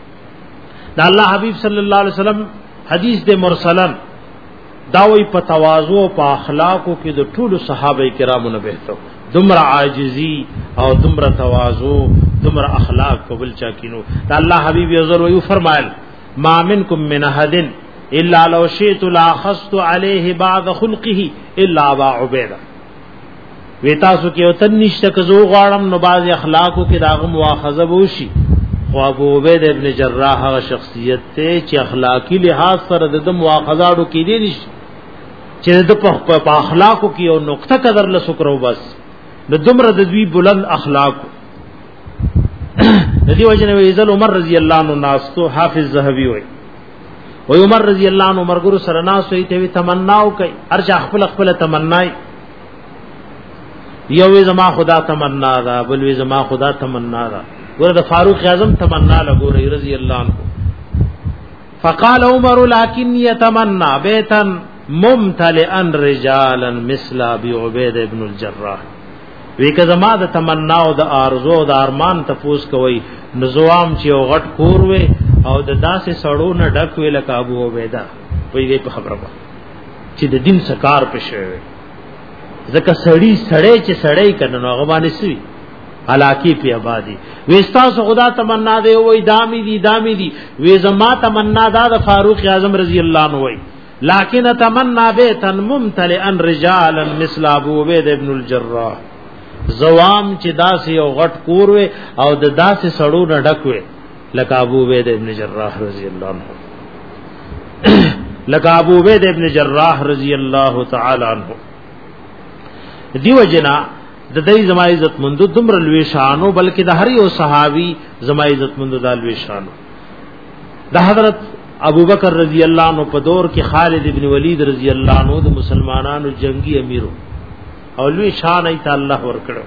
[SPEAKER 1] دا الله حبيب صلی الله علیه وسلم حدیث د مرسلن داوی په تواضع او په اخلاقو کې د ټولو صحابه کرامو نه بهتر دمر عاجزی او دمر تواضع دمر اخلاق قبول چا کینو دا الله حبيب یزر وی فرمایل ما منکم من احد الا لو شئت لاخذت عليه بعض خلقه الا ابا عبیده ویتا سو کې او تنشت کزو غاړم نو باز اخلاقو کې داغه مؤاخذه وشي خو ابو عبید ابن جراح هغه شخصیت ته چې اخلاقی لحاظ سره د مؤاخذاړو کې دي نشي چې د په اخلاقو کې یو نقطه قدر لسکرو بس د دمر د دوی بلند اخلاق ندی وجنه ویزل عمر رضی الله عنه ناستو حافظ ذهبی وای و عمر رضی الله عنه مرګرو سره ناس وی ته تمناو کوي ارجا خپل خپل تمنای یو زما خدا تمنا دا بل وی زما خدا تمنا دا ورته فاروق اعظم تمنا لګوري رضی الله عنه فقال عمر لكن يتمنى بيتا ممتلئا رجالا مثل ابي عبيد ابن الجراح وی که زما د تمنا او د ارزو او د ارمان تپوس کوي نزوام چې او غټ کور وي او د داسې سړو نه ډک وي لکه ابو عبیده وی دې په خبره چې د دین سکار پښوي ځکه سړی چې سړی کنه نو هغه باندې سوي علاقه په آبادی وستاسو خدا تمنا دی وای دامی دی وی زما تمنا دا د فاروق اعظم رضی الله عنه وای لکن تمنا بیتا ممتلئا رجالا مثل ابو عبید ابن الجراح زوام چې داسې او غټ کور وي او د داسې سړو نه ډک وي لکه ابو عبید ابن جراح رضی الله عنه لکه ابو عبید ابن جراح رضی الله تعالی عنہ دیو جنا د دې زما عزت مند دمر لوي شانو بلکې د هر یو صحابي زما عزت مند د لوي شانو د حضرت ابو بکر رضی الله عنه په دور کې خالد ابن ولید رضی الله عنه د مسلمانانو جنگي امیرو او لوی شان ایت الله ور کړو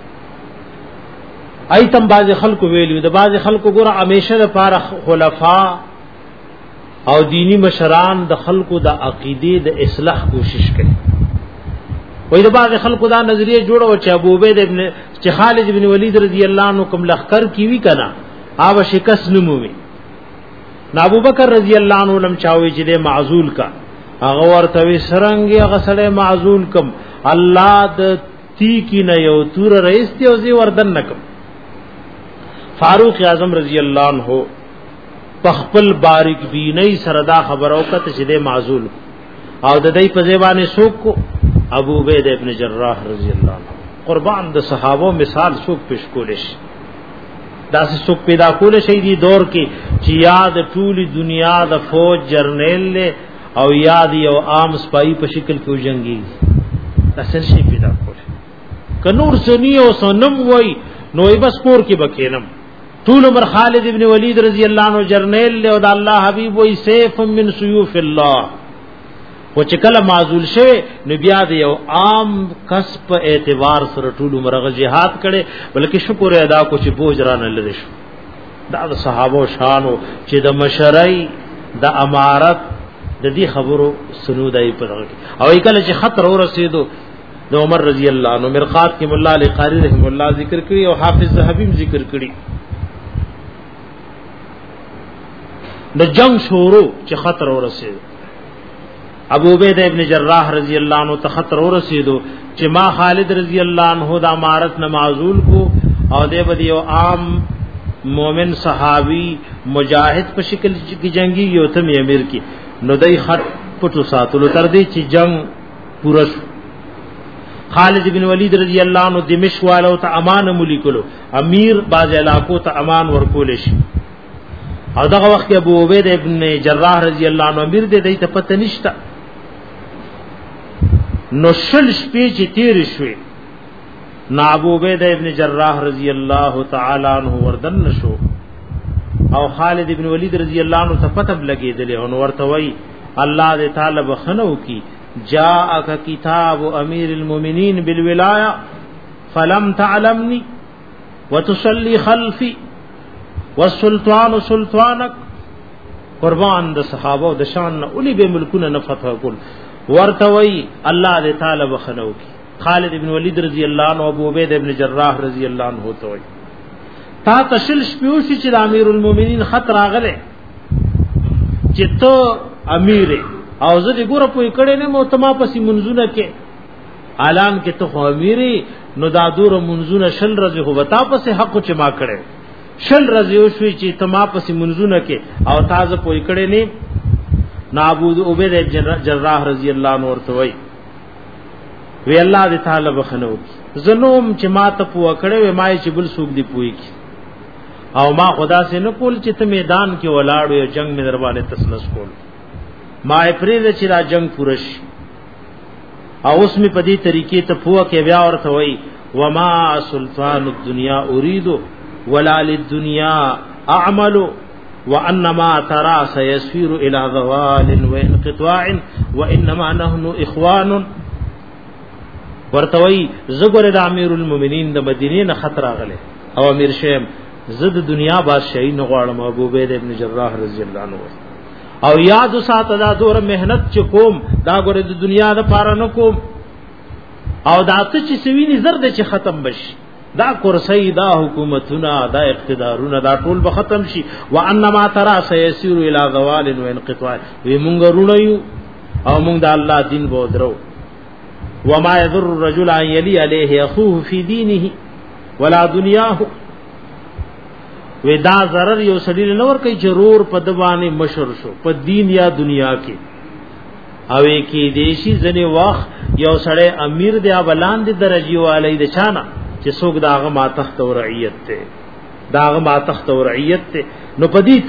[SPEAKER 1] ایتم باز خلکو ویلو د باز خلکو ګره همیشه لپاره خلفا او دینی مشران د خلکو د عقیده د اصلاح کوشش کوي وای د باز خلکو دا نظریه جوړو چې ابو عبید ابن چې خالد ابن ولید رضی الله عنه کوم لخر کی وی کنا اوب شکست نمومي ابو بکر رضی الله عنه لم چاوي چې د معزول کا هغه ورته وی سرنګي هغه سره معزول کم الله د تی کی نه یو تور رئیس ته او زی وردن نکم فاروق اعظم رضی الله عنه پخپل باریک بینی سره دا خبرو کته چې د معزول او د دې په زبانه سوق ابو عبید ابن جراح رضی الله عنه قربان د صحابه مثال سوق پیش کولش داسې سوق پیدا کول شي دی دور کې چې یاد ټولی دنیا د فوج جرنیل له او یاد یو عام سپای په شکل کې جنگي اصل شي پیدا کول کنور سنی او سنم وای نو بس کور کې بکینم طول عمر خالد ابن ولید رضی اللہ عنہ جرنیل له د الله حبیب وای سیف من سیوف الله و چې کله معذول شوه نو بیا د یو عام کس په اعتبار سره ټول عمر غ جهاد کړي بلکې شکر ادا کو چې بوج را نه لری شو دا د صحابه شانو چې د مشرۍ د امارت د دې خبرو سنودای په دغه او کله چې خطر ورسېدو د عمر رضی الله عنه مرقات کې مولا علی قاری رحم الله ذکر کړی او حافظ ذهبی ذکر کړی د جنگ شروع چې خطر ورسېدو ابو عبیدہ ابن جراح رضی اللہ عنہ ته خطر ورسېدو چې ما خالد رضی اللہ عنہ د امارت نه معزول کو او د بدی او عام مومن صحابی مجاهد په شکل کې جنگي یو ته امیر کی نو دای خط پټو ساتلو تر دې چې جنگ پوره خالد بن ولید رضی اللہ عنہ دمشق والو ته امان ملکلو امیر باز علاقو ته امان ورکول شي او دغه وخت ابو عبیدہ ابن جراح رضی اللہ عنہ امیر دې ته پته نشتا نو شل شپې چې تیر شوي نا ابو عبیدہ ابن جراح رضی اللہ تعالی عنہ وردن نشو او خالد ابن ولید رضی اللہ عنہ ته پته لګیدل او ورته وای الله دې تعالی بخنو کی جاءک کتاب امیر المؤمنین بالولایہ فلم تعلمنی وتصلی خلفی والسلطان سلطانک قربان د صحابه د شان اولی به ملکونه نه فتح کول ورته وای الله دې تعالی بخنو کی خالد ابن ولید رضی اللہ عنہ ابو عبید ابن جراح رضی اللہ عنہ ته وای تا تشل شپیوشي چې امیر المؤمنین خطر راغله چې ته امیر او زه دې ګوره په کړه نه مو تما پسې منځونه کې اعلان کې ته امیر نو دا دور منځونه شل رضی هو وتا پسې حق چې ما کړه شل رضی او شوي چې تما پسې منځونه کې او تاسو په کړه نه ابو عبید جراح رضی اللہ عنہ ورته وای وی الله دې تعالی بخنو زنوم چې ما ته پوه کړې وې ما چې بل سوق دی پوي کی او ما خدا سے نه کول چې ته میدان کې ولاړ یو جنگ می دربانه تسنس کول ما اپریل چې را جنگ پورش او اوس می په دې طریقې ته پوه کې بیا ورته وای وما سلطان الدنيا اريد ولا للدنيا اعمل وانما ترى سيسير الى ضوال وانقطاع وانما نحن اخوان ورتوي زګور د امیر المؤمنین د مدینه نه خطر راغله او امیر شیم زد دنیا بادشاہی نه غواړم ابو عبید ابن جراح رضی الله عنه او یاد ساته دا دور مهنت چې کوم دا ګور د دنیا د پاره نه کوم او دا ته چې سویني زرد چې ختم بشي دا کرسی دا حکومتونه دا اقتدارونه دا ټول به ختم شي وانما ترى سيسير الى زوال وانقطاع وی مونږ رونیو او مونږ د الله دین بو درو وما يضر الرجل ان يلي عليه اخوه في دينه ولا دنياه ودا zarar یو سړی نور کوي ضرور په دبانې مشر شو په دین یا دنیا کې او کې دیشي ځنه واخ یو سړی امیر دی بلان دی درجه والی د چانه چې څوک داغه ما تخت او رعیت ته داغه ما تخت او رعیت ته نو په دې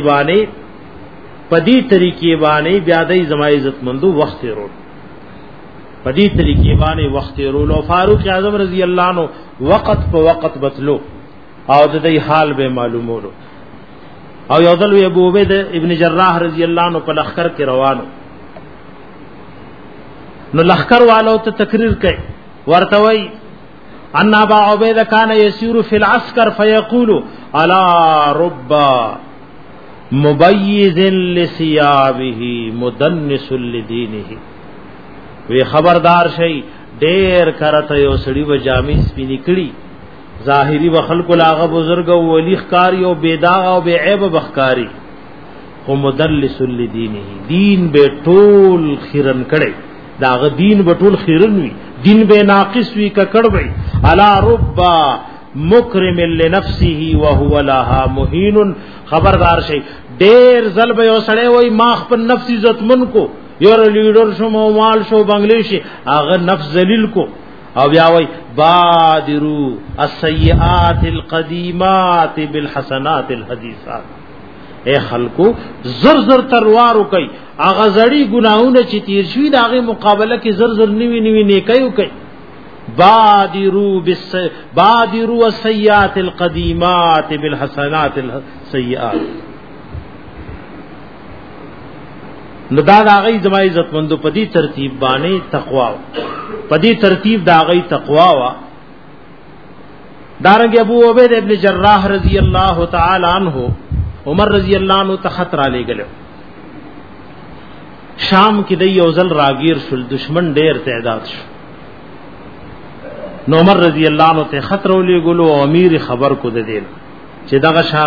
[SPEAKER 1] طریقې باندې بیا د زما عزت مندو وخت ورو په دې طریقې باندې وخت ورو او فاروق اعظم رضی الله عنه وقت په وقت بتلو او د دې حال به معلومولو او یو ځل ابو عبید ابن جراح رضی الله عنه په لخر کې روانو نو لخر والو ته تقریر کوي ورته وای ان ابا عبید کان یسیر فی العسکر فیقول الا رب مبیذ لثيابه مدنس لدینه وی خبردار شي ډیر کرته یو سړی و جامې سپینې کړي ظاهری و خلق لاغه بزرگ او ولی خکاری او بیداغ او بی عیب بخکاری خو مدلس لدینه دین به ټول خیرن کړي داغه دین به ټول خیرن وي دین به ناقص وي ککړ وي الا رب مکرم لنفسه وهو لها مهین خبردار شي ډیر ظلم یو سړی وای ما خپل نفس عزت من کو یو لیډر شو مال شو بنگلیشي هغه نفس ذلیل کو او بیا وای بادرو السیئات القدیمات بالحسنات الحدیثات اے خلکو زر زر تروار کوي اغه زړی ګناونه چې تیر شوی دا غي مقابله کې زر زر نیوی نیکیو کوي بادروا السيئات القديمات بالحسنات السيئات. نو دا غي زما عزت مندو پدی ترتیب باندې تقوا پدی ترتیب دا غي تقوا وا. دارنګ ابو عبید ابن جراح رضی اللہ تعالی عنہ عمر رضی اللہ عنہ ته خطر علی گلو شام کې د یوزل راگیر شل دشمن ډیر تعداد شو. نو عمر رضی اللہ عنہ ته خطر ولې ګلو امیر خبر کو د دین چې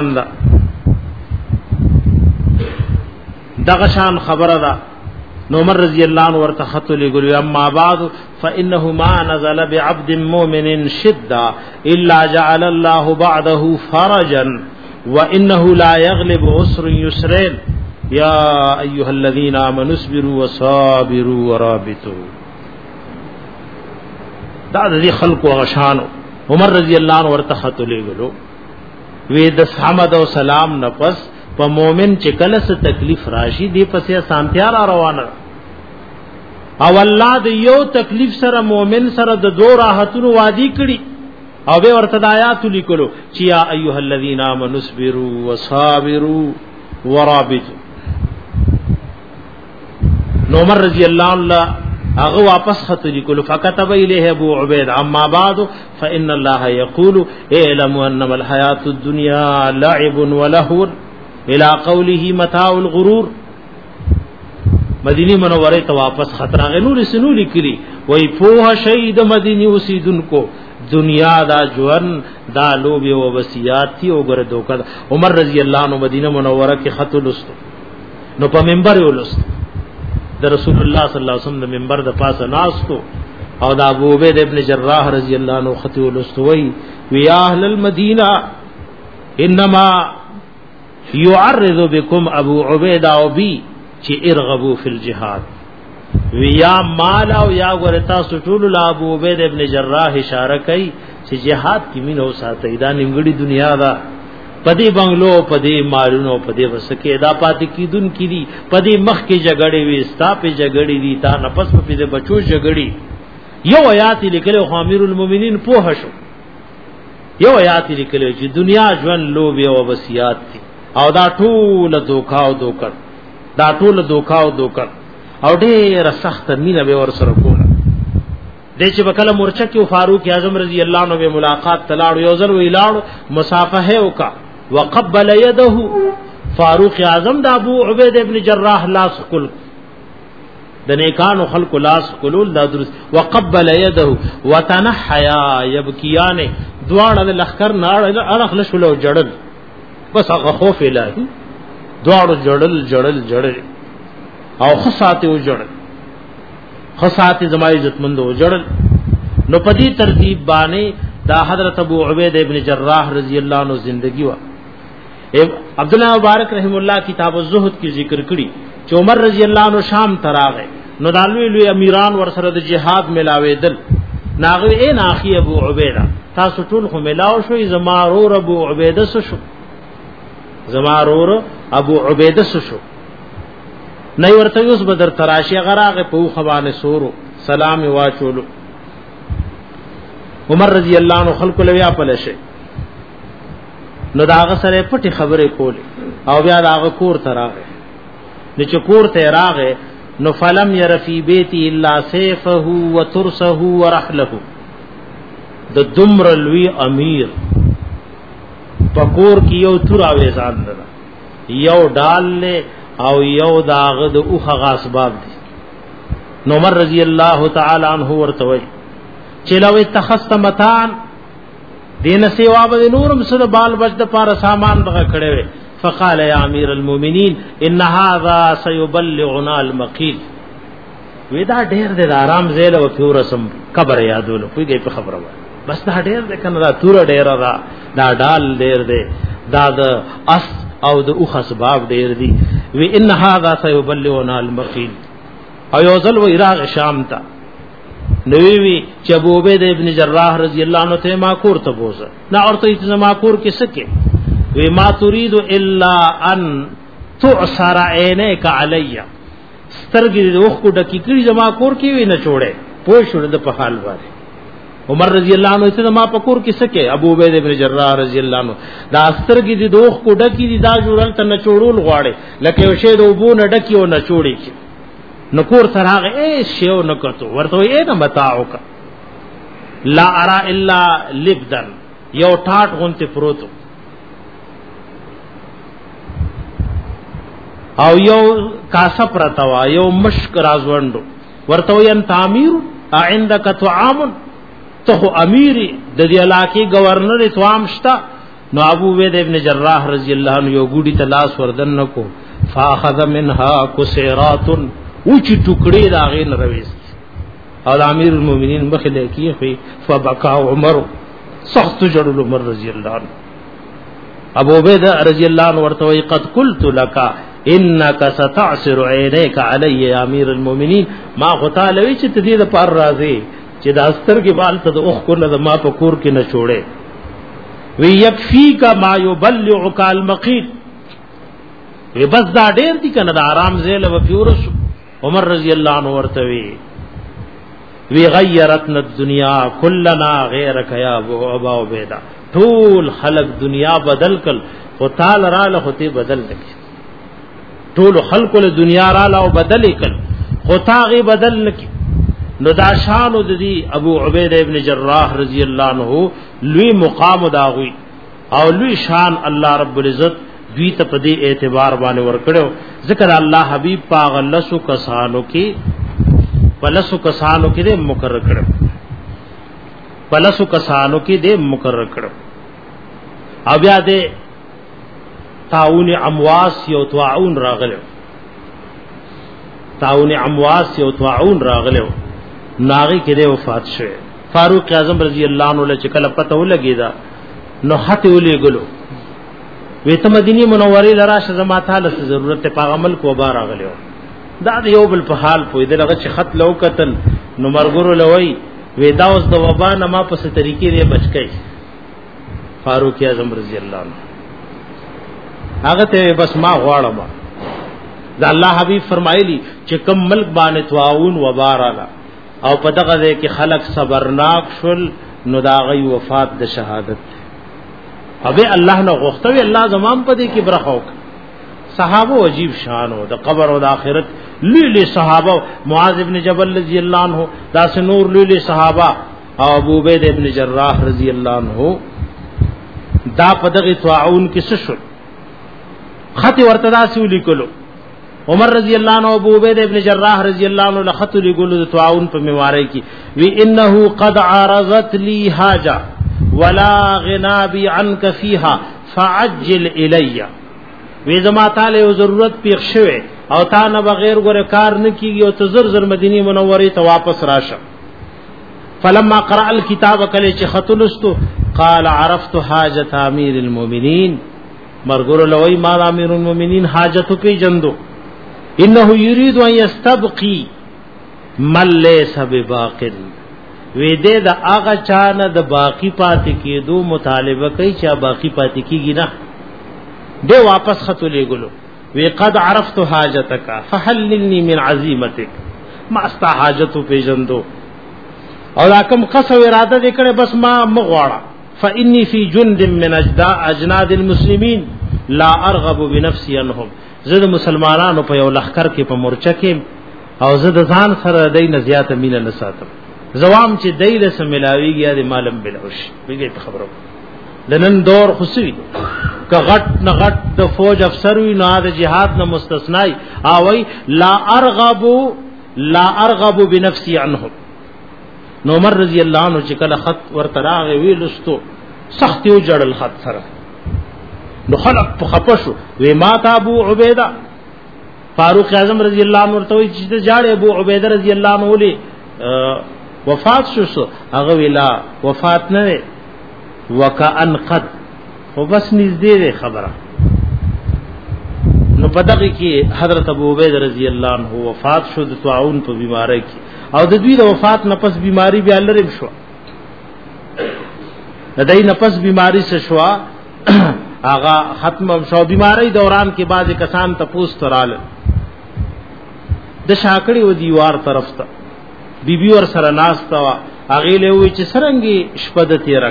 [SPEAKER 1] دغه شان خبره ده. نو عمر رضی اللہ عنہ ورته خط ولې ګلو اما بعد فانه ما نزل بعبد مؤمن شده الا جعل الله بعده فرجا وانه لا يغلب عسر يسرين يا ايها الذين امنوا اصبروا وصابروا ورابطوا. دا دې خلقو غشانو عمر رضی اللہ عنہ ورته خط ولې ګلو وې د حمد او سلام نفس په مؤمن چې کله څه تکلیف راشي دی پسې سانتیا را روانه او الله د یو تکلیف سره مؤمن سره د دو راحتونو وادي کړي او به ورته آیات لیکلو چې یا ایها الذین آمنوا اصبروا وصابروا ورابطوا. نو عمر رضی اللہ عنہ هغه واپس خط لیکلو فكتب الیه ابو عبید اما بعد فان الله یقول اعلموا انما الحیات الدنیا لعب ولهو الى قوله متاع الغرور. مدینی منوره ته واپس خطر هغه نور سنو لیکلی وای په شهید مدینی اوسیدونکو دنیا دا جوان دا لوب او وصیات تھی او ګره دوکا. عمر رضی اللہ عنہ مدینه منوره کې خط لست نو په منبر ولست د رسول الله صلی الله علیه وسلم د منبر د پاسه ناستو او د ابو عبید ابن جراح رضی اللہ عنہ خط لست وی یا اهل المدینه انما يعرض بكم ابو عبیدہ او بی چې ارغبوا فی الجهاد ویا مال او یا ورتا سټول ابو عبید ابن جراح اشاره کوي چې جهاد کې مينو ساتي دا نیمګړي دنیا دا پدی بنگلو پدی مالونو پدی وسکه دا پات کی دن کی دی پدی مخ کې جګړې وي ستا په جګړې دي تا نفس په دې بچو جګړې. یو آیات لیکلو امیر المؤمنین په هشو یو آیات لیکلو چې دنیا ژوند لوب او وصیات دي او دا ټول دوکا او دوکړ دا ټول دوکا او دوکړ او ډېر سخت مینه به ور سره کوله. د چې وکله مورچه کې فاروق اعظم رضی الله عنه به ملاقات تلاړو یو ځل ویلاړو مصافحه وکا وقبل يده فاروق اعظم د ابو عبید ابن جراح لاس کول د نیکانو خلق لاس کول دا درست وقبل يده وتنحيا يبكيان دواړه د لخر ناړه اړخ لشلو جړل بس هغه خوف الهی دواړو جړل او خصاته وجړل خصاته زما عزت مند وجړل. نو پدی ترتیب باندې دا حضرت ابو عبید ابن جراح رضی اللہ عنہ زندگی وا. عبداللہ مبارک رحم اللہ کتاب الزہد کی ذکر کړي چې عمر رضی اللہ عنہ شام تراغه نو دالوی لوی امیران ور سره د جهاد ملاوي دل ناغوی اے ناخی ابو عبیدہ تاسو ټول خو ملاو شو زمارور ابو عبیدہ شو زمارور ابو عبیدہ شو نه ورته اوس بدر تراشی غراغه په خوانه سورو سلام واچولو. عمر رضی اللہ عنہ خلق لویا پلشه نو داغه سره پټي خبره کوله او بیا داغه کور تراغه نو چې کور ته راغه نو فلم يرفي بيتي الا سيفه وترسه ورحله. د دمر لوی امیر پکور کی یو تور اوې ځان ده یو ډال له او یو داغه د اوخه غاسباب دي. نو عمر رضی اللہ تعالی عنہ ورته وی چلوې تخست متان دین سیوا به نورم سره بال بچ د پاره سامان بغه کړي وي. فقال يا امير المؤمنين ان هذا سيبلغنا المقيل. ودا ډېر د آرام زیل او پیورسم قبر یادولو کوي په خبره وای بس دا ډېر د کنه دا تور ډېر دا ډال ډېر دی دا د اس او د اوخ اسباب ډېر دي. وی ان هذا سيبلغنا المقيل. او یو ځل و عراق شام ته نووی چې ابو عبید ابن جراح رضی اللہ عنہ ته ماکور ته بوزه نه اورته چې ماکور کې سکه وما تريد الا ان تعصر عينيك علي سترګې د وخت کو ډکی کړي زما کور کې وی نه چوڑے پوه شو د په حال باندې عمر رضی الله عنه ته ما په کور کې سکه ابو عبید ابن جراح رضی الله عنه دا سترګې د دوخ کو ډکی دي دا جوړل ته نه چوڑول غواړي لکه یو شی د وبو نه ډکی او نه چوڑي کی نو کور ترغه ای شیو نه کتو ورته یې نه متاعک لا ارى الا لبدن یو ټاټ غونته پروتو او یو کاسه پرتاوا یو مشک رازوندو ورته ین تعمیر عندك طعام ته امیری د دې علاقې گورنر توام شتا نو ابو عبید ابن جراح رضی الله عنه یو ګوډی تلاش وردن نکو فاخذ منها كسيرات اوچ ټوکړي راغې نرويست او امیر المؤمنین مخله کیږي فبكى عمر سخت جړل عمر رضی الله عنه ابو عبید رضی الله عنه ورته قد قلت لك انك ستعصر عينيك علي يا امير المؤمنين ما غتالوي چې تدې د پر راځي چې د استر کې بال ته د اوخ کو نه ما په کور کې نه چوڑے وی يكفيك ما يبلغك المقيت وی بس دا ډېر دي کنه د آرام زیل و پیورس عمر رضی الله عنه ورته وی غیرتنا الدنيا كلنا غيرك يا ابو عبيده ټول خلق دنیا بدل کل او تعال را له هته بدل نکي ټول خلق له دنیا را له بدل کل خو تاغي بدل نکي نو دا شان د دې ابو عبید ابن جراح رضی الله عنه لوی مقام داوی او لوی شان الله رب العزت دوی ته په دې اعتبار باندې ورکړو ذکر الله حبیب پاغلسو کسانو کې پلسو کسانو کې دې مقرر کړو پلسو کسانو کې دې مقرر کړو او بیا دې تعاون امواس یو طاعون راغلو تعاون امواس یو طاعون راغلو ناغي کې دې وفات شوه فاروق اعظم رضی الله عنه له چکل پته ولګی دا نو هته ولې ګلو وې ته مدینه منوره لراشه زما تعالی ضرورت په عمل کو بار راغلو دا یو بل په حال پوي دغه چې خط لو قتل نو مرګورو لوي وې دا اوس د وبا نه ما په ست طریقې لري بچکای فاروق اعظم رضی الله عنه هغه ته بس ما غواړم دا الله حبیب فرمایلی چې کم ملک باندې تعاون وباراله او په دغه ځای کې خلق صبرناک شول نو دا غي وفات د شهادت ابه الله نو غوښتوي الله زمام په دې کې برخو صحابه عجیب شان او د قبر او د آخرت لولي صحابه معاذ ابن جبل رضی الله عنه داس نور لولي صحابه او ابو عبید ابن جراح رضی الله عنه دا په دغه تعاون کې څه شو خط ورتدا سولي کولو عمر رضی اللہ عنہ ابو عبید ابن جراح رضی اللہ عنہ لخط لګول تعاون په میواره کې وی انه قد عارضت لي حاجه ولا غنا بي عنك فيها فعجل الي وی زما تعالی ضرورت پیښ شوه او تا نه بغیر ګره کار نه کیږي او تزر زر مدینه منوره ته واپس راشه فلما قرأ الكتاب کله چې خط لستو قال عرفت حاجه امیر المؤمنین مرګور لوی ما امیر المؤمنین حاجت پی جندو انه يريد ان يستبقي من ليس بباق وې دې دا هغه چانه د باقی پاتې کېدو مطالبه کوي چې باقی پاتې کیږي نه دې واپس خط لګلو وی قد عرفت حاجتك فحللني من عزيمتك ما است حاجت په جندو او کوم قصو اراده دې کړه بس ما مغواړه فاني في جند من اجناد المسلمين لا ارغب بنفسي عنهم زه د مسلمانانو په یو لخر کې په مورچه کې او زه د ځان سره دای نه زیاته مینه نه ساتم زوام چې دای له سملاویږي د مالم بلوش ویږي په خبرو لنن دور خصوصي که غټ نه غټ د فوج افسر وي نه د جهاد نه مستثنای او وی لا ارغب بنفسي عنهم نو عمر رضی الله عنه چې کله خط ورتراغه ویلستو سخت یو جړل خط سره نو خلق په خپشو وی ماته ابو عبیده فاروق اعظم رضی الله عنه ورته چې جاړه ابو عبیده رضی الله عنه ولي وفات شو هغه ویلا وفات نه وکأن قد خو بس نږدې ده خبره نو پدغه کې حضرت ابو عبیده رضی الله عنه وفات شو د تعاون په بیماری کې او د دوی د وفات نه پس بیماری بیا لرم شو د دې نه پس بیماری څه شو آغا ختم شو بیماری دوران کې بعض کسان تپوس ترال د شاکړی و دیوار طرف ته بیبي ور سره ناس تا هغه له وی چې سرنګي شپد تیرک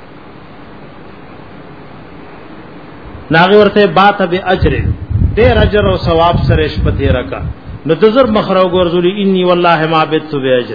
[SPEAKER 1] ناغه ورته بات به اجر ډیر اجر او ثواب سره شپد تیرک نو دزر مخرو ګرځولي انی والله ما بیت به اجر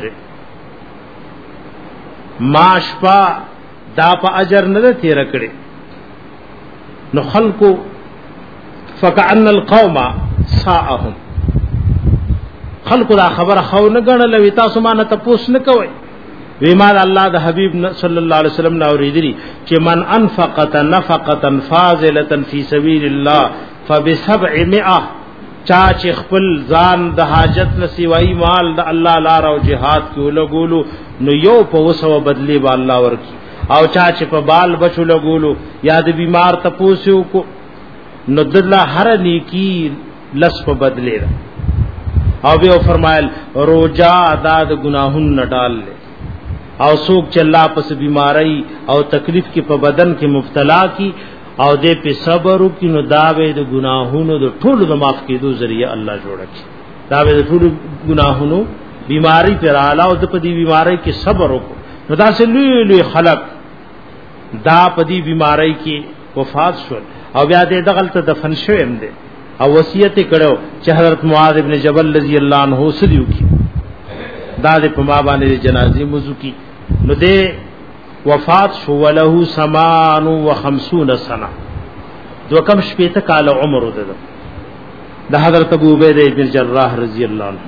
[SPEAKER 1] ما شپا دا په اجر نه تیرکړي نو خلقو فكأن القوم ساءهم خلقو دا خبر خو نه غنل وی تاسو ما نه تپوس نه کوي وی ما الله د حبیب صلی الله علیه وسلم نو ریدلی چې من انفقت نفقه فاضله فی سبیل الله فب700 چا چې خپل ځان د حاجت نسیوای مال د الله لار او jihad کې ولګولو نو یو په وسو بدلی به الله ورکی او چا چې په بال بچو لګولو یا د بیمار تپوسو کو نو دله هر نیکی لس په بدلی او به فرمایل روجا ادا د گناهون نډال لے او سوک چې الله پس بیماری او تکلیف کې په بدن کې مبتلا کی او دې په صبر وکړي نو داوی د گناهونو د ټولو د معاف کېدو ذریعہ الله جوړ کړي داوی د ټولو گناهونو بیماری پر اعلی او د په دې بیماری کې صبر وکړو نو دا سه لوی خلق دا په دې بیماری کې وفات شول او بیا دې دغلت دفن شوم دي او وصیت کړو چې حضرت معاذ ابن جبل رضی الله عنه سلیو کی دا دې په ما باندې جنازې موضوع کی نو دې وفات شو وله 58 سنه دو کم شپته کال عمر ده د حضرت ابو عبیدہ بن جراح رضی الله عنه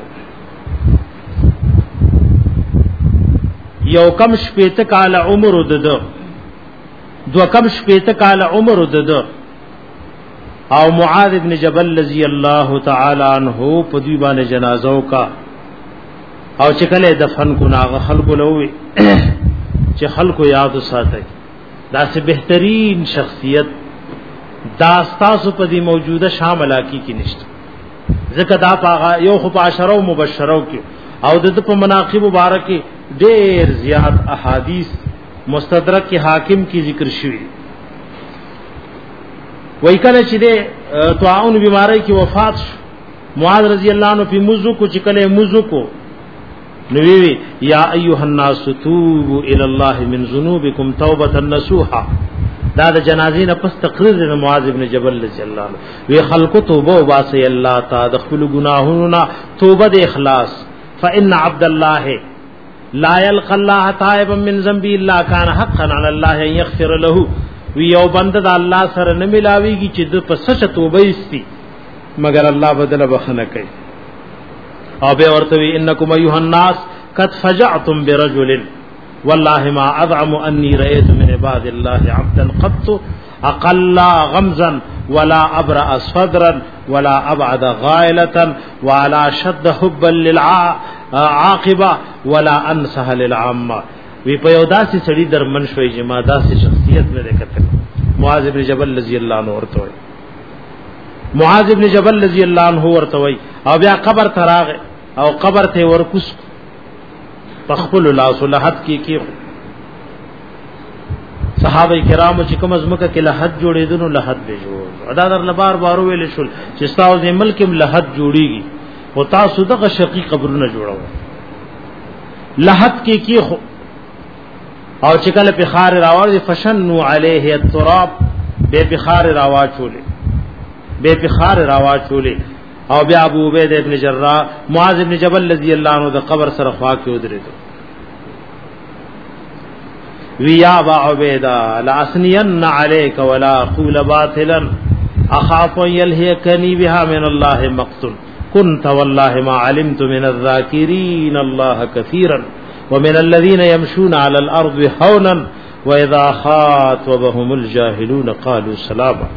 [SPEAKER 1] یو کم شپته کال عمر ده دو کم شپته کال عمر ده او معاذ ابن جبل رضی الله تعالی عنہ په دی باندې جنازو کا او چې کله دفن کو ناغه خلق لوي چې خلق یاد ساتي دا سه بهترین شخصیت دا تاسو په دې موجوده شام علاقې کې نشته ځکه دا پاغه یو خو په عشرو مبشرو کې او د په مناقب مبارک ډېر زیات احادیث مستدرک کې حاکم کی ذکر شوی وای کله چې د طاعون بیماری کې وفات شو معاذ رضی الله عنه په موضوع کو چې کله موضوع کو نووی یا ایها الناس توبوا الى الله من ذنوبکم توبه نصوحا دا د جنازې نه پس تقریر د معاذ ابن جبل رضی الله عنه وی خلق توبه واسه الله تعالی د خپل گناهونو توبه د اخلاص فان عبد الله لا يلقى الله تائبا من ذنب الا كان حقا على الله ان يغفر له وی یو بنده د الله سره نه ملاویږي چې د پسچ توبه استی مگر الله بدل بخنه کوي او به ورته انکم ایها الناس قد فجعتم برجل والله ما اذعم اني رايت من عباد الله عبدا قط اقل غمزا ولا ابرأ صدرا ولا ابعد غائله ولا شد حبا للعاقبه ولا انصح للعامه وی په یو داسې سړي درمن شوي چې ما داسې شخصیت نه وکړه معاذ ابن جبل رضی الله عنه ورته وي معاذ ابن جبل رضی الله عنه ورته وي او بیا قبر تراغه او قبر ته ورکوس تخپل الله صلحت کی صحابه کرامو چې کوم ازمکه کې لحد جوړېدنو لحد به جوړ ادا در لبار بارو ویل شول چې تاسو د ملک لحد جوړیږي او تاسو دغه شقی قبرونه جوړو لحد کې او چې کله په خار راوړي فشنوا عليه التراب به په خار راواچولې به په خار راواچولې او بیا ابو عبیدہ ابن جراح معاذ ابن جبل رضی الله عنه د قبر سره خوا کې ودرېدو ویا ابا عبیدہ لا اسنین علیک ولا اقول باطلا اخاف يلهكني بها من الله مقتل كنت والله ما علمت من الذاكرين الله كثيرا ومن الذين يمشون على الارض هونا واذا خاطبهم الجاهلون قالوا سلاما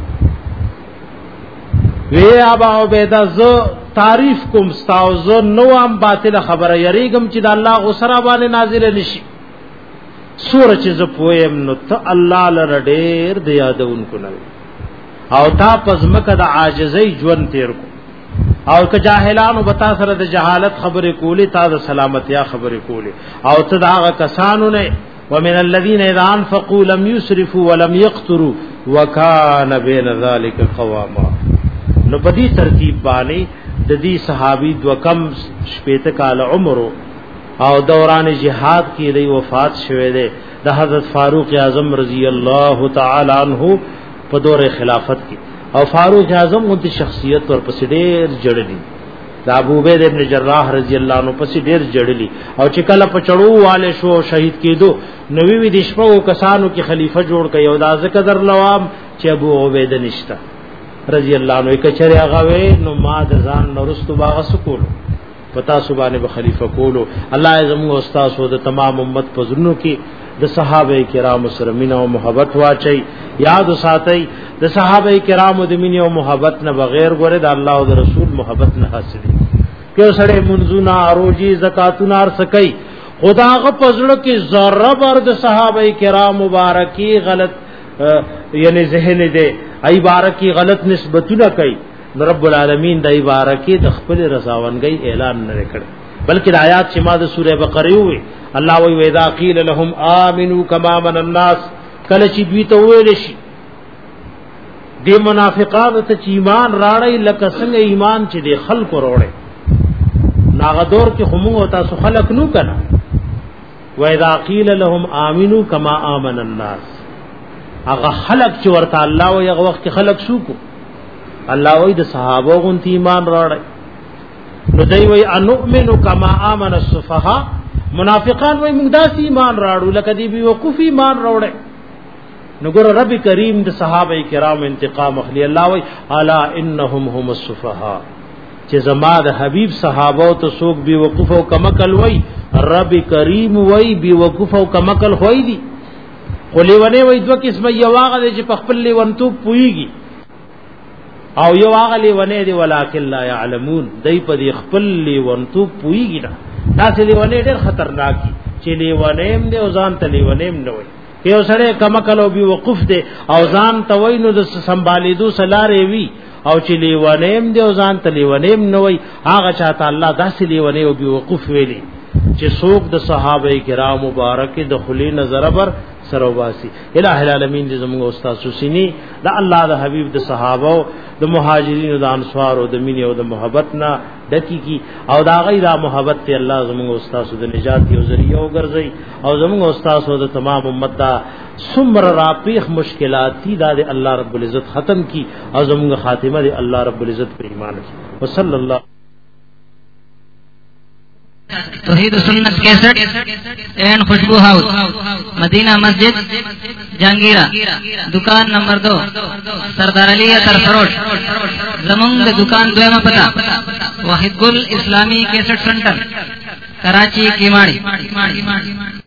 [SPEAKER 1] وی ابا عبیدہ ز تعریف کوم استاوزو نو ام باطل خبره یریګم چې د الله غسرا باندې نازل نشي سورج ز پویم نو ته الله لره ډېر د یادونکو نه او تا پزمکه د عاجزۍ ژوند تیر کو او که جاهلانو بتا سره د جهالت خبره کولی تا د سلامتیا خبره کولی او ته دا کسانو نه ومن الذين اذا انفقوا لم يسرفوا ولم يقتروا وكان بين ذلك قواما. نو په دې ترتیب باندې د دې صحابي دو کم شپېته کال عمر او دوران جهاد کې دی وفات شوه دی د حضرت فاروق اعظم رضی الله تعالی عنہ په دور خلافت کې. او فاروق اعظم غوته شخصیت ور پسې ډېر جړلی دا ابو عبید ابن جراح رضی الله عنه پسې ډېر جړلی او چې کله په چړو والے شو شهید کېدو نوې وی د شپو کسانو کې خلیفہ جوړ کړي او دا ذکر در لوام چې ابو عبید نشتا رضی الله عنه کچره هغه وې نو ما د ځان نورستو باغ سکول پتا سبحانه به خلیفہ کولو. الله اعظم او استاد او د تمام امت په زړونو کې د صحابه کرام سره مینه او محبت واچي. یاد وساتئ د صحابه کرام د مینه او محبت نه بغیر ګوره د الله او د رسول محبت نه حاصلې. که سړی منځونه روزي زکاتونه ار سکي خداغه پزړه کې ذره بر د صحابه کرام مبارکي غلط یعنی ذهن دې ای بارکی غلط نسبتونه کوي. رب العالمین د ای بارکی د خپل رضاونګي اعلان نه کړ بلکې د آیات چې ما د سوره بقره وي الله وی وذا قیل لهم آمنوا کما من الناس کله چې دوی ته ویل شي د منافقانو ته چې ایمان راړی لکه څنګه ایمان چې د خلکو وروړي ناغه دور کې هم او تاسو خلق نو کنه. وذا قیل لهم آمنوا کما آمن الناس هغه خلق چې ورته الله او هغه وخت خلق شو کو الله وی د صحابه غونتی ایمان راړی نو دوی وی انؤمن کما امن السفهاء منافقان وی موږ داسې ایمان راړو لکه دی بي وقوف ایمان راوړی. نو ګور رب کریم د صحابه کرام انتقام اخلي. الله وی الا انهم هم السفهاء چې زما د حبیب صحابه او تسوق بي وقوف او کمکل وی رب کریم وی بي وقوف او کمکل خوې دي خو لیونه وی دوه قسمه یو هغه چې په خپل لیونتو پويږي او یو هغه لیونه دی ولکن لا يعلمون دای په دې خپل لیونتو پويږي نه. تاسو لیونه ډېر خطرناک چې لیونیم دی او ځان ته لیونیم نه وي. یو سره کمکل او بي وقوف دی او ځان ته وای نو د سنبالیدو سلاره وی او چې لیونیم دی او ځان ته لیونیم نه وي هغه چاته الله داسې لیونه او بي وقوف ویلي چې څوک د صحابه کرام مبارک د خلی نظر بر سرواسي. الہ العالمین دې زموږ استاد سینی د الله د حبیب د صحابه د مهاجرین او د انصار او د مینې او د محبت نه ډکی کی او دا غیر محبت ته الله زموږ استاد د نجات یو ذریعہ وګرځي او زموږ استاد د تمام امت دا سمر راپیخ مشکلات دي د الله رب العزت ختم کی او زموږ خاتمه د الله رب العزت په ایمان کی. وصلی الله
[SPEAKER 2] توحید سنت 61 اینڈ خوشبو ہاؤس مدینہ مسجد جہانگیرہ دکان نمبر 2 سردار علی اتر فروش. زمونږ دکان دویمه پتا واحد گل اسلامی کیسٹ سنٹر کراچی کیماڑی.